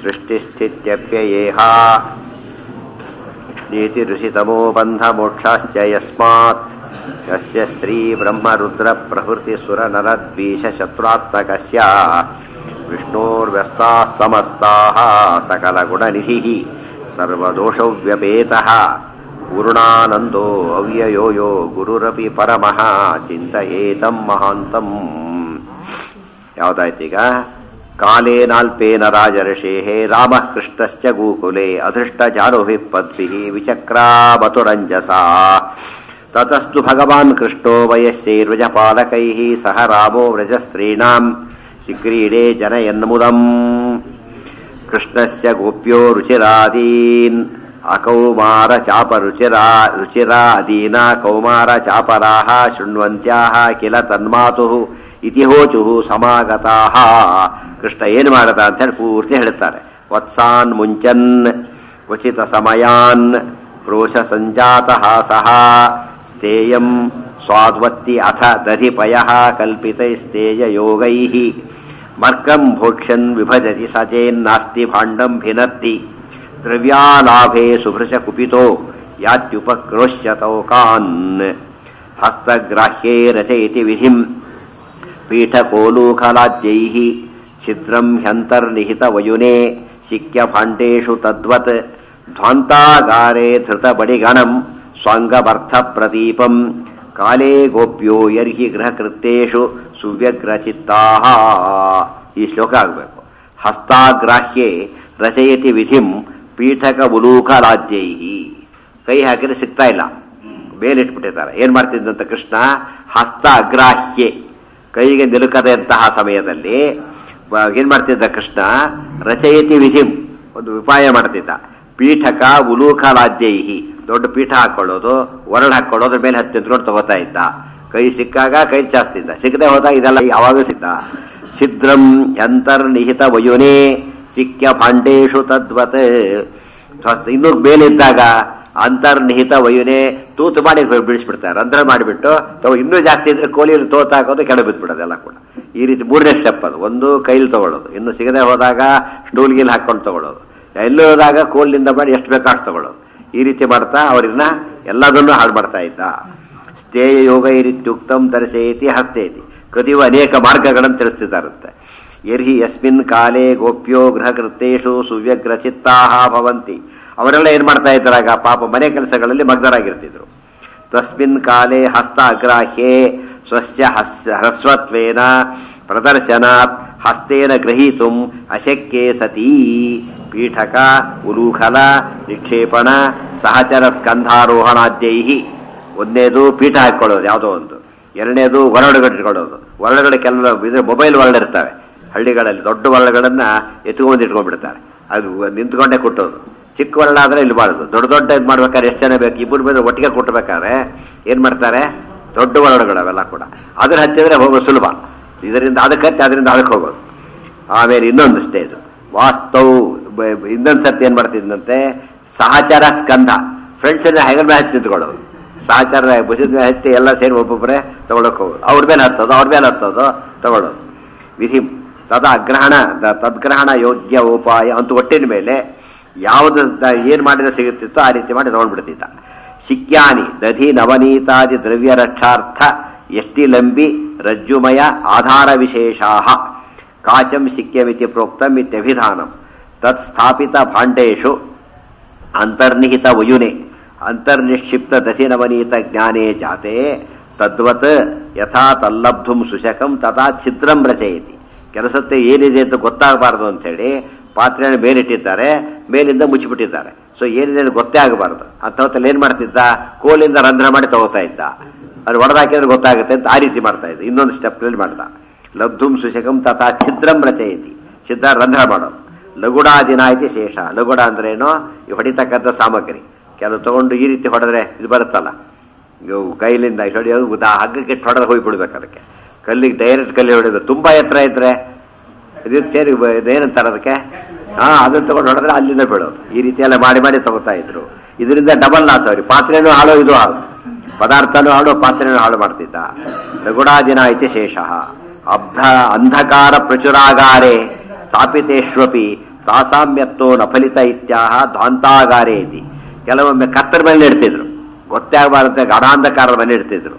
ಸೃಷ್ಟಿಸ್ಥಿತ್ಯಪ್ಯಯೇಹ ನೀತಿ ಋಷಿತಮೋ ಬಂಧ ಮೋಕ್ಷಾಶ್ಚ ಯಸ್ಮಾತ್ ಯಸ್ಯ ಸ್ತ್ರೀ ಬ್ರಹ್ಮ ರುದ್ರ ಪ್ರಭೃತಿ ಸುರ ನರ ದ್ವೇಷ ಶತ್ರುತ್ಮಕಸ್ಯ ವಿಷ್ಣೋರ್ವ್ಯಸ್ತಾಃ ಸಮಸ್ತಾಃ ಸಕಲ ಗುಣನಿಧಿಃ ಸರ್ವದೋಷವ್ಯಪೇತಃ ಪೂರ್ಣಾನಂದೋ ಅವ್ಯಯೋ ಯೋ ಗುರುರಪಿ ಪರಮಃ ಚಿಂತಯೇತಂ ಮಹಾಂತಂ. ಯಾವುದಾಯ್ತೀಗ? ಕಾಲೇನಾಲ್ಪೇನ ರಾಜರ್ಷೇಃ ರಾಮಃ ಕೃಷ್ಣಶ್ಚ ಗೋಕುಲೆ ಅದೃಷ್ಟಜಾನುಭಿಃ ಪದ್ಭಿಃ ವಿಚಕ್ರಾಮತುರಂಜಸಾ ತತಸ್ತು ಭಗವಾನ್ ಕೃಷ್ಣೋ ವಯಸ್ಸೈರ್ವ್ರಜಪಾಲಕೈಃ ಸಹ ರಾಮೋ ವ್ರಜಸ್ತ್ರೀಣಾಂ ಚಿಕ್ರೀಡೆ ಜನಯನ್ಮುದಂ. ಕೃಷ್ಣಸ್ಯ ಗೋಪ್ಯೋ ರುಚಿರಾದೀನ್ ಅಕೌಮಾರ ಚಾಪ ರುಚಿರಾದೀನ ಕೌಮಾರ ಚಾಪರಾಃ ಶೃಣ್ವಂತ್ಯಾಃ ಕಿಲ ತನ್ಮಾತುಃ ಇತಿ ಹೋಚುಃ ಸಮಾಗತಾಃ. ಕೃಷ್ಣ ಏನು ಮಾಡದ ಅಂತ ಹೇಳಿ ಪೂರ್ತಿ ಹೇಳ್ತಾರೆ. ವತ್ಸಾನ್ ಮುಂಚನ್ ಕ್ವಚಿತ ಸಮಯಾನ್ ಕ್ರೋಶ ಸಂಜಾತಃ ಸಹ ಸ್ಥೇಯಂ ಸ್ವಾದ್ವತ್ತಿ ಅಥ ದಧಿಪಯಃ ಕಲ್ಪಿತೈಸ್ತೇಯ ಯೋಗೈಃ ಮರ್ಕಂ ಭೋಕ್ಷ್ಯನ್ ವಿಭಜತಿ ಸಚೇನ್ನಾಸ್ತಿ ಭಾಂಡಂ ಭಿನತ್ತಿ ದ್ರವ್ಯಾಲಾಭೇ ಸುಭೃಶ ಕುಪಿತೋ ಯಾತ್ಯುಪಕ್ರೋಶ್ಯತೌಕಾನ್. ಹಸ್ತಗ್ರಾಹ್ಯೇ ರಚಯತಿ ವಿಧಿಂ ಪೀಠಕೋಲೂಖಲಾದ್ಯೈಃ ಛಿದ್ರಂ ಹ್ಯಂತರ್ನಿಹಿತ ವಯುನೆ ಶಿಕ್ಯ ಭಾಂಡೇಷು ತದ್ವತ್ ಧ್ವಾಂತಾಗಾರೆ ಧೃತ ಬಡಿಗಣಂ ಸ್ವಾಂಗವರ್ಥ ಪ್ರದೀಪಂ ಕಾಲೇ ಗೋಪ್ಯೋ ಯರ್ಹಿ ಗೃಹಕೃತ್ಯೇಷು ಸುವ್ಯಗ್ರಚಿತ್ತಾಃ. ಈ ಶ್ಲೋಕ ಆಗಬೇಕು. ಹಸ್ತಾಗ್ರಾಹ್ಯೆ ರಚಯತಿ ವಿಧಿಂ ಪೀಠಕ ಉಲೂಖಲಾದ್ಯೈಹಿ. ಕೈ ಹಾಕಿದ್ರೆ ಸಿಗ್ತಾ ಇಲ್ಲ, ಮೇಲಿಟ್ಬಿಟ್ಟಿದ್ದಾರೆ. ಏನ್ ಮಾಡ್ತಿದ್ದಂತ ಕೃಷ್ಣ? ಹಸ್ತ ಅಗ್ರಾಹ್ಯೆ, ಕೈಗೆ ನಿಲುಕದಂತಹ ಸಮಯದಲ್ಲಿ ಏನ್ ಮಾಡ್ತಿದ್ದ ಕೃಷ್ಣ? ರಚಯತಿ ವಿಧಿಂ, ಒಂದು ಉಪಾಯ ಮಾಡ್ತಿದ್ದ. ಪೀಠಕ ಉಲೂಖಲಾದ್ಯೈಹಿ, ದೊಡ್ಡ ಪೀಠ ಹಾಕೊಳ್ಳೋದು, ಒರಳು ಹಾಕೊಳ್ಳೋದ್ರ ಮೇಲೆ ಹತ್ತಿ ನಿಂತ್ಕೊಂಡು ತಗೋತಾ ಇದ್ದ. ಕೈ ಸಿಕ್ಕಾಗ ಕೈ ಚಾಸ್ತಿದ್ದ, ಸಿಕ್ಕದೆ ಹೋದಾಗ ಇದೆಲ್ಲ ಯಾವಾಗ ಸಿದ್ದ. ಛಿದ್ರಂ ಅಂತರ್ನಿಹಿತ ವಯುನೇ ಸಿಕ್ಯ ಭಾಂಡೇಶು ತದ್ವತ್. ಇನ್ನೂ ಮೇಲಿದ್ದಾಗ ಅಂತರ್ನಿಹಿತ ವಯುನೆ ತೂತು ಮಾಡಿ ಬಿಡಿಸ್ಬಿಡ್ತಾರೆ, ರಂಧ್ರ ಮಾಡಿಬಿಟ್ಟು ಇನ್ನೂ ಜಾಸ್ತಿ ಇದ್ರೆ ಕೋಲಿಯಲ್ಲಿ ತೋತ ಹಾಕೋದು, ಕೆಳ ಬಿದ್ದುಬಿಡೋದೆಲ್ಲ ಕೂಡ. ಈ ರೀತಿ ಮೂರನೇ ಸ್ಟೆಪ್ ಅದು. ಒಂದು ಕೈಲಿ ತಗೊಳ್ಳೋದು, ಇನ್ನು ಸಿಗದೆ ಹೋದಾಗ ಸ್ಟೂಲ್ಗಿಲ್ ಹಾಕೊಂಡು ತಗೊಳ್ಳೋದು, ಎಲ್ಲೂ ಹೋದಾಗ ಕೋಲಿನಿಂದ ಮಾಡಿ ಎಷ್ಟು ಬೇಕಾಷ್ಟು ತಗೊಳ್ಳೋದು. ಈ ರೀತಿ ಮಾಡ್ತಾ ಅವ್ರನ್ನ ಎಲ್ಲದನ್ನೂ ಹಾಳು ಮಾಡ್ತಾ ಇದ್ದ. ಸ್ಥೇಯ ಯೋಗ ಇರಿತ್ಯುಕ್ತಂ ತರಿಸೇತಿ ಹಸ್ತೇತಿ. ಕದಿಯುವ ಅನೇಕ ಮಾರ್ಗಗಳನ್ನು ತಿಳಿಸ್ತಿದ್ದಾರಂತೆ. ಯರ್ಹಿ ಯಸ್ಮಿನ್ ಕಾಲೇ ಗೋಪ್ಯೋ ಗೃಹಕೃತ್ಯೇಷು ಸುವ್ಯಗ್ರಚಿತ್ತಾಃ ಭವಂತಿ. ಅವರೆಲ್ಲ ಏನ್ ಮಾಡ್ತಾ ಇದ್ರಾಗ? ಪಾಪ ಮನೆ ಕೆಲಸಗಳಲ್ಲಿ ಮಗ್ನರಾಗಿರ್ತಿದ್ರು. ತಸ್ಮಿನ್ ಕಾಲೇ ಹಸ್ತ ಅಗ್ರಾಹ್ಯೇ ಸ್ವಸ್ಯ ಹ್ರಸ್ವತ್ವೇನ ಪ್ರದರ್ಶನಾತ್ ಹಸ್ತೇನ ಗ್ರಹೀತುಂ ಅಶಕ್ಯೇ ಸತೀ ಪೀಠಕ ಉಲೂಖಲ ನಿಕ್ಷೇಪಣ ಸಹಚರ ಸ್ಕಂಧಾರೋಹಣಾದ್ಯೈಹಿ. ಒಂದನೇದು ಪೀಠ ಹಾಕೊಳ್ಳೋದು ಯಾವುದೋ ಒಂದು, ಎರಡನೇದು ಒರಳುಗಡೆ ಇಟ್ಕೊಳ್ಳೋದು. ಒರಳುಗಡೆ ಕೆಲವು ಇದ್ರೆ ಮೊಬೈಲ್ ಒರಳು ಇರ್ತವೆ ಹಳ್ಳಿಗಳಲ್ಲಿ, ದೊಡ್ಡ ಒರಳುಗಳನ್ನ ಎತ್ಕೊಂಡು ಇಟ್ಕೊಂಡ್ಬಿಡ್ತಾರೆ. ಅದು ನಿಂತ್ಕೊಂಡೇ ಕುಟ್ಟೋದು. ಚಿಕ್ಕ ಒರಳಾದ್ರೆ ಇಲ್ಲಿ ಮಾಡೋದು. ದೊಡ್ಡ ದೊಡ್ಡ ಇದು ಮಾಡ್ಬೇಕಾದ್ರೆ ಎಷ್ಟು ಜನ ಬೇಕು, ಇಬ್ಬರು ಮೇಲೆ ಒಟ್ಟಿಗೆ ಕುಟ್ಟಬೇಕಾದ್ರೆ ಏನ್ ಮಾಡ್ತಾರೆ? ದೊಡ್ಡ ಒರಳುಗಳು ಅವೆಲ್ಲ ಕೂಡ. ಅದ್ರ ಹತ್ತಿದ್ರೆ ಹೋಗೋದು ಸುಲಭ. ಇದರಿಂದ ಅದಕ್ಕೆ ಹತ್ತಿ ಅದರಿಂದ ಅದಕ್ಕೆ ಹೋಗೋದು. ಆಮೇಲೆ ಇನ್ನೊಂದು ಸ್ಟೇಜ್ ವಾಸ್ತವ್. ಇನ್ನೊಂದು ಸರ್ತಿ ಏನ್ ಮಾಡ್ತಿದ್ದಂತೆ? ಸಹಚರ ಸ್ಕಂಧ, ಫ್ರೆಂಡ್ಸ್ ಹೆಗಲ ಮೇಲೆ ಹತ್ತಿ ನಿಂತ್ಕೊಳ್ಳೋದು. ಸಹಚರ ಭುಜದ ಮೇಲೆ ಹತ್ತಿ ಎಲ್ಲ ಸೇರಿ ಒಬ್ಬೊಬ್ಬರೇ ತಗೊಳಕ್ ಹೋಗೋದು. ಅವ್ರ ಮೇಲೆ ಹತ್ತೋದು, ಅವ್ರ ಮೇಲೆ ಹತ್ತೋದು, ತಗೊಳ್ಳೋದು. ವಿಧಿ ತದ ಅಗ್ರಹಣ ತದ್ಗ್ರಹಣ ಯೋಗ್ಯ ಉಪಾಯ ಅಂತೂ ಒಟ್ಟಿನ ಮೇಲೆ ಯಾವುದು ಏನ್ ಮಾಡಿದ್ರೆ ಸಿಗುತ್ತಿತ್ತೋ ಆ ರೀತಿ ಮಾಡಿ ತಗೊಂಡ್ಬಿಡ್ತಿದ್ದ. ಶಿಕ್ಯಾನಿ ದಧಿ ನವನೀತಾದಿ ದ್ರವ್ಯ ರಕ್ಷಾರ್ಥ ಎಷ್ಟಿ ಲಂಬಿ ರಜ್ಜುಮಯ ಆಧಾರ ವಿಶೇಷಾಃ ಕಾಚಂ ಶಿಕ್ಯಮಿತಿ ಪ್ರೋಕ್ತಂ ಇತ್ಯಭಿಧಾನಂ. ತತ್ ಸ್ಥಾಪಿತ ಭಾಂಡೇಶು ಅಂತರ್ನಿಹಿತ ವಯುನೆ ಅಂತರ್ನಿಕ್ಷಿಪ್ತ ದಧಿ ನವನೀತ ಜ್ಞಾನೇ ಜಾತೆ ತದ್ವತ್ ಯಥಾ ತಲ್ಲಬ್ಧುಂ ಸುಶಕಂ ತಥಾ ಛಿದ್ರಂ ರಚಯತಿ. ಕೆಲಸತ್ತೆ ಏನಿದೆ ಅಂತ ಗೊತ್ತಾಗಬಾರ್ದು ಅಂತೇಳಿ ಪಾತ್ರೆಯನ್ನು ಮೇಲಿಟ್ಟಿದ್ದಾರೆ, ಮೇಲಿಂದ ಮುಚ್ಚಿಬಿಟ್ಟಿದ್ದಾರೆ. ಸೊ ಏನಿದೆ ಗೊತ್ತೇ ಆಗಬಾರ್ದು ಅಂತ ಹೊತ್ತಲ್ಲಿ ಏನ್ ಮಾಡ್ತಿದ್ದ? ಕೋಲಿಂದ ರಂಧ್ರ ಮಾಡಿ ತಗೋತಾ ಇದ್ದ. ಅದು ಒಡೆದಾಕಿದ್ರೆ ಗೊತ್ತಾಗುತ್ತೆ ಅಂತ ಆ ರೀತಿ ಮಾಡ್ತಾ ಇದ್ದ. ಇನ್ನೊಂದು ಸ್ಟೆಪ್ ಮಾಡ್ದ. ಲಬ್ಧುಂ ಸುಶಕಂ ತಥಾ ಛಿದ್ರಂ ರಚಯತಿ. ಛಿದ್ರ ರಂಧ್ರ ಮಾಡೋದು. ಲಗುಡಾದಿನ ಐತಿ ಶೇಷ. ಲಗುಡ ಅಂದ್ರೇನೋ ಈ ಹೊಡಿತಕ್ಕಂಥ ಸಾಮಗ್ರಿ. ಕೆಲವು ತಗೊಂಡು ಈ ರೀತಿ ಹೊಡೆದ್ರೆ ಇದು ಬರುತ್ತಲ್ಲ, ಕೈಲಿಂದ ಹೊಡೆಯೋದು, ಹಗ್ಗಕ್ಕೆ ಹೊಡೆದ್ರೆ ಹೋಗ್ಬಿಡ್ಬೇಕು. ಅದಕ್ಕೆ ಕಲ್ಲಿಗೆ ಡೈರೆಕ್ಟ್ ಕಲ್ಲಿ ಹೊಡೆಯೋದು. ತುಂಬಾ ಎತ್ತರ ಇದ್ರೆ ಇದು ಸೇರಿ ಏನಂತಾರೆ ಅದಕ್ಕೆ, ಅದನ್ನ ತಗೊಂಡು ಹೊಡೆದ್ರೆ ಅಲ್ಲಿಂದ ಬೀಳೋದು. ಈ ರೀತಿ ಎಲ್ಲ ಮಾಡಿ ಮಾಡಿ ತಗೋತಾ ಇದ್ರು. ಇದರಿಂದ ಡಬಲ್ ಲಾಸ್ ಅವ್ರಿ. ಪಾತ್ರೆನೂ ಹಾಳು, ಇದು ಹಾಳು, ಪದಾರ್ಥನೂ ಹಾಳು, ಪಾತ್ರೆನೂ ಹಾಳು ಮಾಡ್ತಿದ್ದ. ಲಗುಡಾದಿನ ಐತಿ ಶೇಷ. ಅಂಧಕಾರ ಪ್ರಚುರಾಗಾರೆ ಸ್ಥಾಪಿತೇಶ್ವಪಿ ತಾಸಾಮ್ಯತ್ತೋ ನಫಲಿತ ಇತ್ಯಾಹ ಧ್ವಾಂತಾಗಾರೇ ಇತಿ. ಕೆಲವೊಮ್ಮೆ ಕತ್ತಲ ಮೇಲೆ ಇಡ್ತಿದ್ರು, ಗೊತ್ತೇ ಆಗಬಾರಂತೆ ಗಾಢಾಂಧಕಾರದ ಮೇಲೆ ಇಡ್ತಿದ್ರು.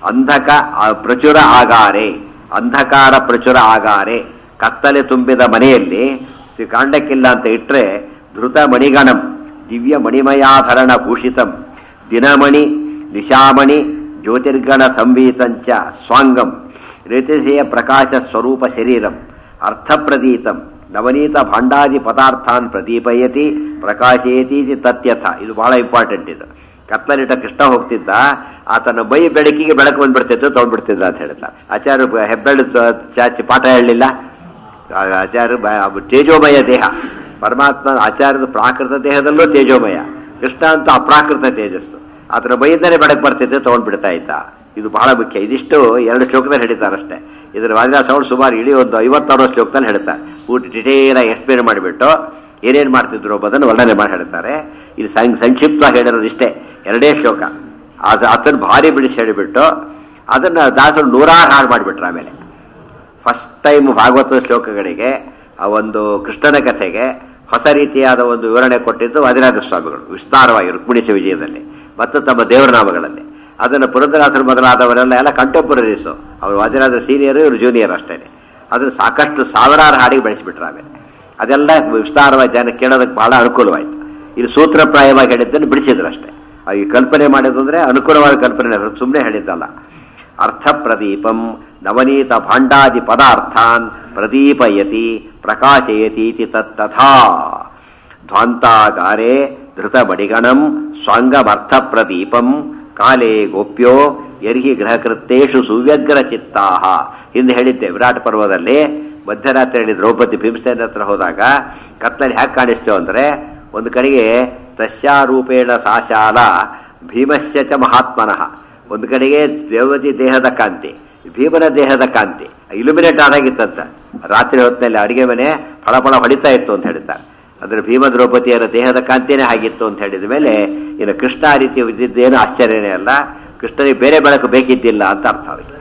ಪ್ರಚುರ ಆಗಾರೆ, ಅಂಧಕಾರ ಪ್ರಚುರ ಆಗಾರೆ, ಕತ್ತಲೆ ತುಂಬಿದ ಮನೆಯಲ್ಲಿ ಕಾಂಡಕ್ಕಿಲ್ಲ ಅಂತ ಇಟ್ಟರೆ ಧೃತ ಮಣಿಗಣಂ ದಿವ್ಯ ಮಣಿಮಯಾಭರಣ ಭೂಷಿತಂ ದಿನಮಣಿ ನಿಶಾಮಣಿ ಜ್ಯೋತಿರ್ಗಣ ಸಂವೀತಂಚ ಸ್ವಾಂಗಂ ರೇತಿಸೆಯ ಪ್ರಕಾಶ ಸ್ವರೂಪ ಶರೀರಂ ಅರ್ಥಪ್ರದೀತಂ ನವನೀತ ಭಾಂಡಾದಿ ಪದಾರ್ಥಾನ್ ಪ್ರದೀಪಯತಿ ಪ್ರಕಾಶಯತಿ ತತ್ಯಥ. ಇದು ಬಹಳ ಇಂಪಾರ್ಟೆಂಟ್. ಇದು ಕತ್ತಲಿಟ್ಟ ಕೃಷ್ಣ ಹೋಗ್ತಿದ್ದ, ಆತನ ಮೈ ಬೆಳಕಿಗೆ ಬೆಳಕು ಬಂದ್ಬಿಡ್ತಿತ್ತು, ತೊಗೊಂಡ್ಬಿಡ್ತಿದ್ದ ಅಂತ ಹೇಳ್ತಾರೆ ಆಚಾರ್ಯ. ಹೆಬ್ಬೆಳ್ಳು ಚಾಚಿ ಪಾಠ ಹೇಳಲಿಲ್ಲ ಆಚಾರ್ಯ. ತೇಜೋಮಯ ದೇಹ ಪರಮಾತ್ಮ, ಆಚಾರ್ಯದ ಪ್ರಾಕೃತ ದೇಹದಲ್ಲೂ ತೇಜೋಮಯ, ಕೃಷ್ಣ ಅಂತ ಅಪ್ರಾಕೃತ ತೇಜಸ್ಸು. ಆತನ ಮೈಯಿಂದಲೇ ಬೆಳಕು ಬರ್ತಿದ್ದೆ, ತೊಗೊಂಡ್ಬಿಡ್ತಾ ಇದ್ದ. ಇದು ಬಹಳ ಮುಖ್ಯ. ಇದಿಷ್ಟು 2 ಶ್ಲೋಕದಲ್ಲಿ ಹೇಳ್ತಾರಷ್ಟೇ. ಇದರ ವಾದಿರಾಸವರು ಸುಮಾರು ಇಡೀ ಒಂದು 50-60 ಶ್ಲೋಕದಲ್ಲಿ ಹೇಳ್ತಾರೆ. ಡಿಟೇಲಾಗಿ ಎಕ್ಸ್ಪ್ಲೇನ್ ಮಾಡಿಬಿಟ್ಟು ಏನೇನು ಮಾಡ್ತಿದ್ರು ಅನ್ನೋದನ್ನು ವರ್ಣನೆ ಮಾಡಿ ಹೇಳ್ತಾರೆ. ಇದು ಸಂಕ್ಷಿಪ್ತವಾಗಿ ಹೇಳಿರೋದು ಇಷ್ಟೇ, 2 ಶ್ಲೋಕ. ಅದನ್ನು ಭಾರಿ ಬಿಡಿಸಿ ಹೇಳಿಬಿಟ್ಟು ಅದನ್ನು ದಾಸರು 100 ಹಾಡು ಮಾಡಿಬಿಟ್ರು. ಆಮೇಲೆ ಫಸ್ಟ್ ಟೈಮ್ ಭಾಗವತದ ಶ್ಲೋಕಗಳಿಗೆ ಆ ಒಂದು ಕೃಷ್ಣನ ಕಥೆಗೆ ಹೊಸ ರೀತಿಯಾದ ಒಂದು ವಿವರಣೆ ಕೊಟ್ಟಿದ್ದು ವಾದಿರಾಜ ಸ್ವಾಮಿಗಳು ವಿಸ್ತಾರವಾಗಿ ರುಕ್ಮಿಣೀಶ ವಿಜಯದಲ್ಲಿ ಮತ್ತು ತಮ್ಮ ದೇವರ ನಾಮಗಳಲ್ಲಿ. ಅದನ್ನು ಪುರಂದರದಾಸರು ಮೊದಲಾದವರೆಲ್ಲ ಕಂಟೆಂಪರರೀಸು. ಅವರು ವಾದಿರಾಜ ಸೀನಿಯರು, ಇವರು ಜೂನಿಯರ್ ಅಷ್ಟೇ. ಅದನ್ನು ಸಾಕಷ್ಟು ಸಾವಿರಾರು ಹಾಡಿಗೆ ಬೆಳೆಸಿಬಿಟ್ರು. ಆಮೇಲೆ ಅದೆಲ್ಲ ವಿಸ್ತಾರವಾಗಿ ಜನ ಕೇಳೋದಕ್ಕೆ ಬಹಳ ಅನುಕೂಲವಾಯಿತು. ಇದು ಸೂತ್ರಪ್ರಾಯವಾಗಿ ಹೇಳಿದ್ದನ್ನು ಬಿಡಿಸಿದ್ರು ಅಷ್ಟೇ. ಈ ಕಲ್ಪನೆ ಮಾಡಿದ್ದು ಅಂದರೆ ಅನುಕೂಲವಾದ ಕಲ್ಪನೆ, ಸುಮ್ಮನೆ ಹೇಳಿದ್ದಲ್ಲ. ಅರ್ಥ ಪ್ರದೀಪಂ ನವನೀತ ಭಾಂಡಾದಿ ಪದಾರ್ಥಾನ್ ಪ್ರದೀಪಯತಿ ಪ್ರಕಾಶಯತಿ ತತ್ತಥಾ ಧ್ವಾಂತಾಗಾರೆ ಧೃತ ಬಡಿಗಣಂ ಸ್ವಾಂಗಮರ್ಥ ಪ್ರದೀಪಂ ಕಾಲೇ ಗೋಪ್ಯೋ ಯರ್ಹಿ ಗೃಹಕೃತ್ಯೇಷು ಸುವ್ಯಗ್ರ ಚಿತ್ತಾಹ. ಹಿಂದೆ ಹೇಳಿದ್ದೆ ವಿರಾಟ ಪರ್ವದಲ್ಲಿ ಮಧ್ಯರಾತ್ರಿ ದ್ರೌಪದಿ ಭೀಮಸೇನ ಹತ್ರ ಹೋದಾಗ ಕತ್ತಲ್ಲಿ ಹ್ಯಾಕ್ ಕಾಣಿಸ್ತೇವೆ ಅಂದರೆ, ಒಂದು ಕಡೆಗೆ ತಸ್ಯಾರೂಪೇಣ ಸಾಶಾಲ ಭೀಮಸ್ಯ ಚ ಮಹಾತ್ಮನಃ, ಒಂದು ಕಡೆಗೆ ದ್ರೌಪದಿ ದೇಹದ ಕಾಂತಿ, ಭೀಮನ ದೇಹದ ಕಾಂತಿ ಇಲ್ಯುಮಿನೇಟ್ ಆದಾಗಿತ್ತಂತ. ರಾತ್ರಿ ಹೊತ್ತಿನಲ್ಲಿ ಅಡಿಗೆ ಮನೆ ಫಳಫಳ ಹೊಡಿತಾ ಇತ್ತು ಅಂತ ಹೇಳ್ತಾರೆ. ಅಂದರೆ ಭೀಮ ದ್ರೌಪದಿಯರ ದೇಹದ ಕಾಂತಿನೇ ಆಗಿತ್ತು ಅಂತ ಹೇಳಿದ ಮೇಲೆ ಇನ್ನು ಕೃಷ್ಣ ಆ ರೀತಿ ಇದ್ದಿದ್ದೇನು ಆಶ್ಚರ್ಯನೇ ಅಲ್ಲ. ಕೃಷ್ಣನಿಗೆ ಬೇರೆ ಬೆಳಕು ಬೇಕಿದ್ದಿಲ್ಲ ಅಂತ ಅರ್ಥ ಅವರಿಗೆ.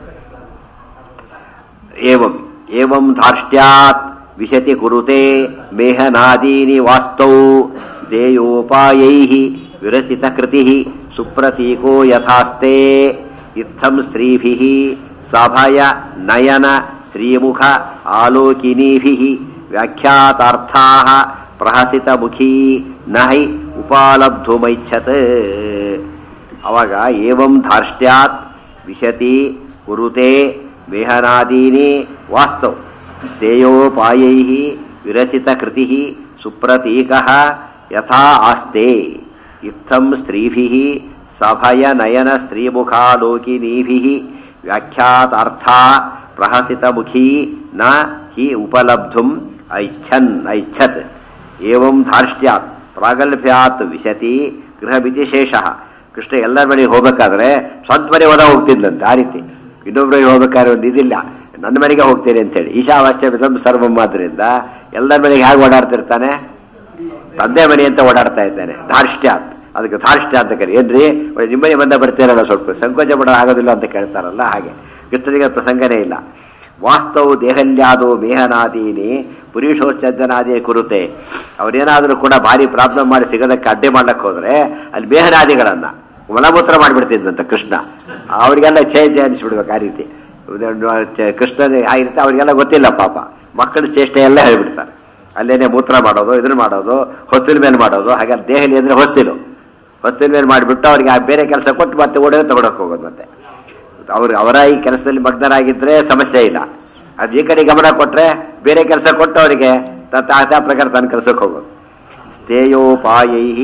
ಏವಂ ಧಾರ್ಷ್ಟ್ಯಾತ್ ವಿಶತಿ ಕುರುತೆ ಮೇಹನಾದೀನಿ ವಾಸ್ತೌ ಸ್ಥೇಯೋಪಾಯೈಃ ವಿರಚಿತ ಕೃತಿ ಸುಪ್ರತೀಕೋ ಯಥಾಸ್ತೆ ಇತ್ತಂ ಸ್ತ್ರೀಭಿಃ ಸಭಯ ನಯನ ಶ್ರೀಮುಖ ಆಲೋಕಿನೀಭಿಃ ವ್ಯಾಖ್ಯಾತಾರ್ಥಾಃ ಪ್ರಹಸಿತ ಮುಖೀ ನಹಿ ಉಪಾಲಬ್ಧುಮೈಚ್ಛತ್. ಅವಾಗ ಏವಂ ಧಾರ್ಷ್ಟ್ಯಾತ್ ವಿಶತಿ ಕುರುತೆ ಮೇಹನಾದೀನಿ ವಾಸ್ತವ್ ಸ್ಥೇಯೋಪಾಯೈಃ ವಿರಚಿತ ಕೃತಿ ಸುಪ್ರತೀಕಃ ಯಥಾ ಆಸ್ತೆ ಇತ್ತಂ ಸ್ತ್ರೀಭಿಃ ಸಭಯ ನಯನ ಸ್ತ್ರೀಮುಖಾಲೋಕಿನೀಭಿಃ ವ್ಯಾಖ್ಯಾತಾರ್ಥಾ ಪ್ರಹಸಿತ ಮುಖೀ ನ ಹಿ ಉಪಲಬ್ಧುಂ ಐಚ್ಛತ್. ಏವಂ ಧಾರ್ಷ್ಟ್ಯಾತ್ ಪ್ರಾಗಲ್ಭ್ಯಾತ್ ವಿಶತಿ ಗೃಹಮಿತಿ ಶೇಷಃ. ಕೃಷ್ಣ ಎಲ್ಲರ ಮನೆಗೆ ಹೋಗ್ಬೇಕಾದ್ರೆ ಸ್ವಂತ ಮನೆ ಹೋದ ಹೋಗ್ತಿದ್ದಂತೆ. ಆ ರೀತಿ ಇನ್ನೊಬ್ಬರಿಗೆ ಹೋಗ್ಬೇಕಾದ್ರೆ ಒಂದು ಇದಿಲ್ಲ, ನನ್ನ ಮನೆಗೆ ಹೋಗ್ತೇನೆ ಅಂತೇಳಿ. ಈಶಾವಾಸ್ಯ ವಿಧಂ ಸರ್ವಂ ಆದ್ದರಿಂದ ಎಲ್ಲರ ಮನೆಗೆ ಹೇಗೆ ಓಡಾಡ್ತಿರ್ತಾನೆ, ತಂದೆ ಮನೆ ಅಂತ ಓಡಾಡ್ತಾ ಇದ್ದಾನೆ. ಧಾರ್ಷ್ಟ್ಯಾತ್, ಅದಕ್ಕೆ ಧಾರ್ಷ್ಟ್ಯ ಅಂತ ಕರಿ. ಏನ್ರಿ ನಿಮ್ಮನೆ ಬಂದ ಬರ್ತೀರಲ್ಲ, ಸ್ವಲ್ಪ ಸಂಕೋಚ ಪಡ ಆಗೋದಿಲ್ಲ ಅಂತ ಕೇಳ್ತಾರಲ್ಲ, ಹಾಗೆ ಕೃಷ್ಣನಿಗೆ ಪ್ರಸಂಗನೇ ಇಲ್ಲ. ವಾಸ್ತವು ದೇಹಲ್ಯಾದೋ ಮೇಹನಾದೀನಿ ಪುರುಷೋಚ್ಚನಾದಿ ಕುರುತೆ. ಅವರೇನಾದರೂ ಕೂಡ ಭಾರಿ ಪ್ರಾಬ್ಲಮ್ ಮಾಡಿ ಸಿಗೋದಕ್ಕೆ ಅಡ್ಡೆ ಮಾಡ್ಲಕ್ಕೆ ಹೋದ್ರೆ ಅಲ್ಲಿ ಮೇಹನಾದಿಗಳನ್ನ ಮಲಮೂತ್ರ ಮಾಡಿಬಿಡ್ತಿದ್ದಂತ ಕೃಷ್ಣ. ಅವರಿಗೆಲ್ಲ ಛೇ ಅನಿಸ್ಬಿಡ್ಬೇಕು. ಆ ರೀತಿ ಕೃಷ್ಣನ ಆಗಿರುತ್ತೆ. ಅವರಿಗೆಲ್ಲ ಗೊತ್ತಿಲ್ಲ ಪಾಪ, ಮಕ್ಕಳ ಚೇಷ್ಟೆ ಎಲ್ಲ ಹೇಳ್ಬಿಡ್ತಾರೆ. ಅಲ್ಲೇನೆ ಮೂತ್ರ ಮಾಡೋದು, ಇದನ್ನು ಮಾಡೋದು, ಹೊತ್ತಿನ ಮೇಲೆ ಮಾಡೋದು. ಹಾಗೆ ದೇಹಲಿ ಅಂದರೆ ಹೊತ್ತಿನ ಮೇಲೆ ಮಾಡಿಬಿಟ್ಟು ಅವ್ರಿಗೆ ಬೇರೆ ಕೆಲಸ ಕೊಟ್ಟು ಮತ್ತೆ ಓಡೋದು ತಗೊಳಕ್ಕೆ ಹೋಗೋದು. ಮತ್ತೆ ಅವರ ಈ ಕೆಲಸದಲ್ಲಿ ಮಗ್ನರಾಗಿದ್ದರೆ ಸಮಸ್ಯೆ ಇಲ್ಲ. ಅದು ಈ ಕಡೆ ಗಮನ ಕೊಟ್ಟರೆ ಬೇರೆ ಕೆಲಸ ಕೊಟ್ಟು ಅವರಿಗೆ ಆ ಪ್ರಕಾರ ತನ್ನ ಕೆಲಸಕ್ಕೆ ಹೋಗೋದು. ಸ್ಥೇಯೋಪಾಯೈಹಿ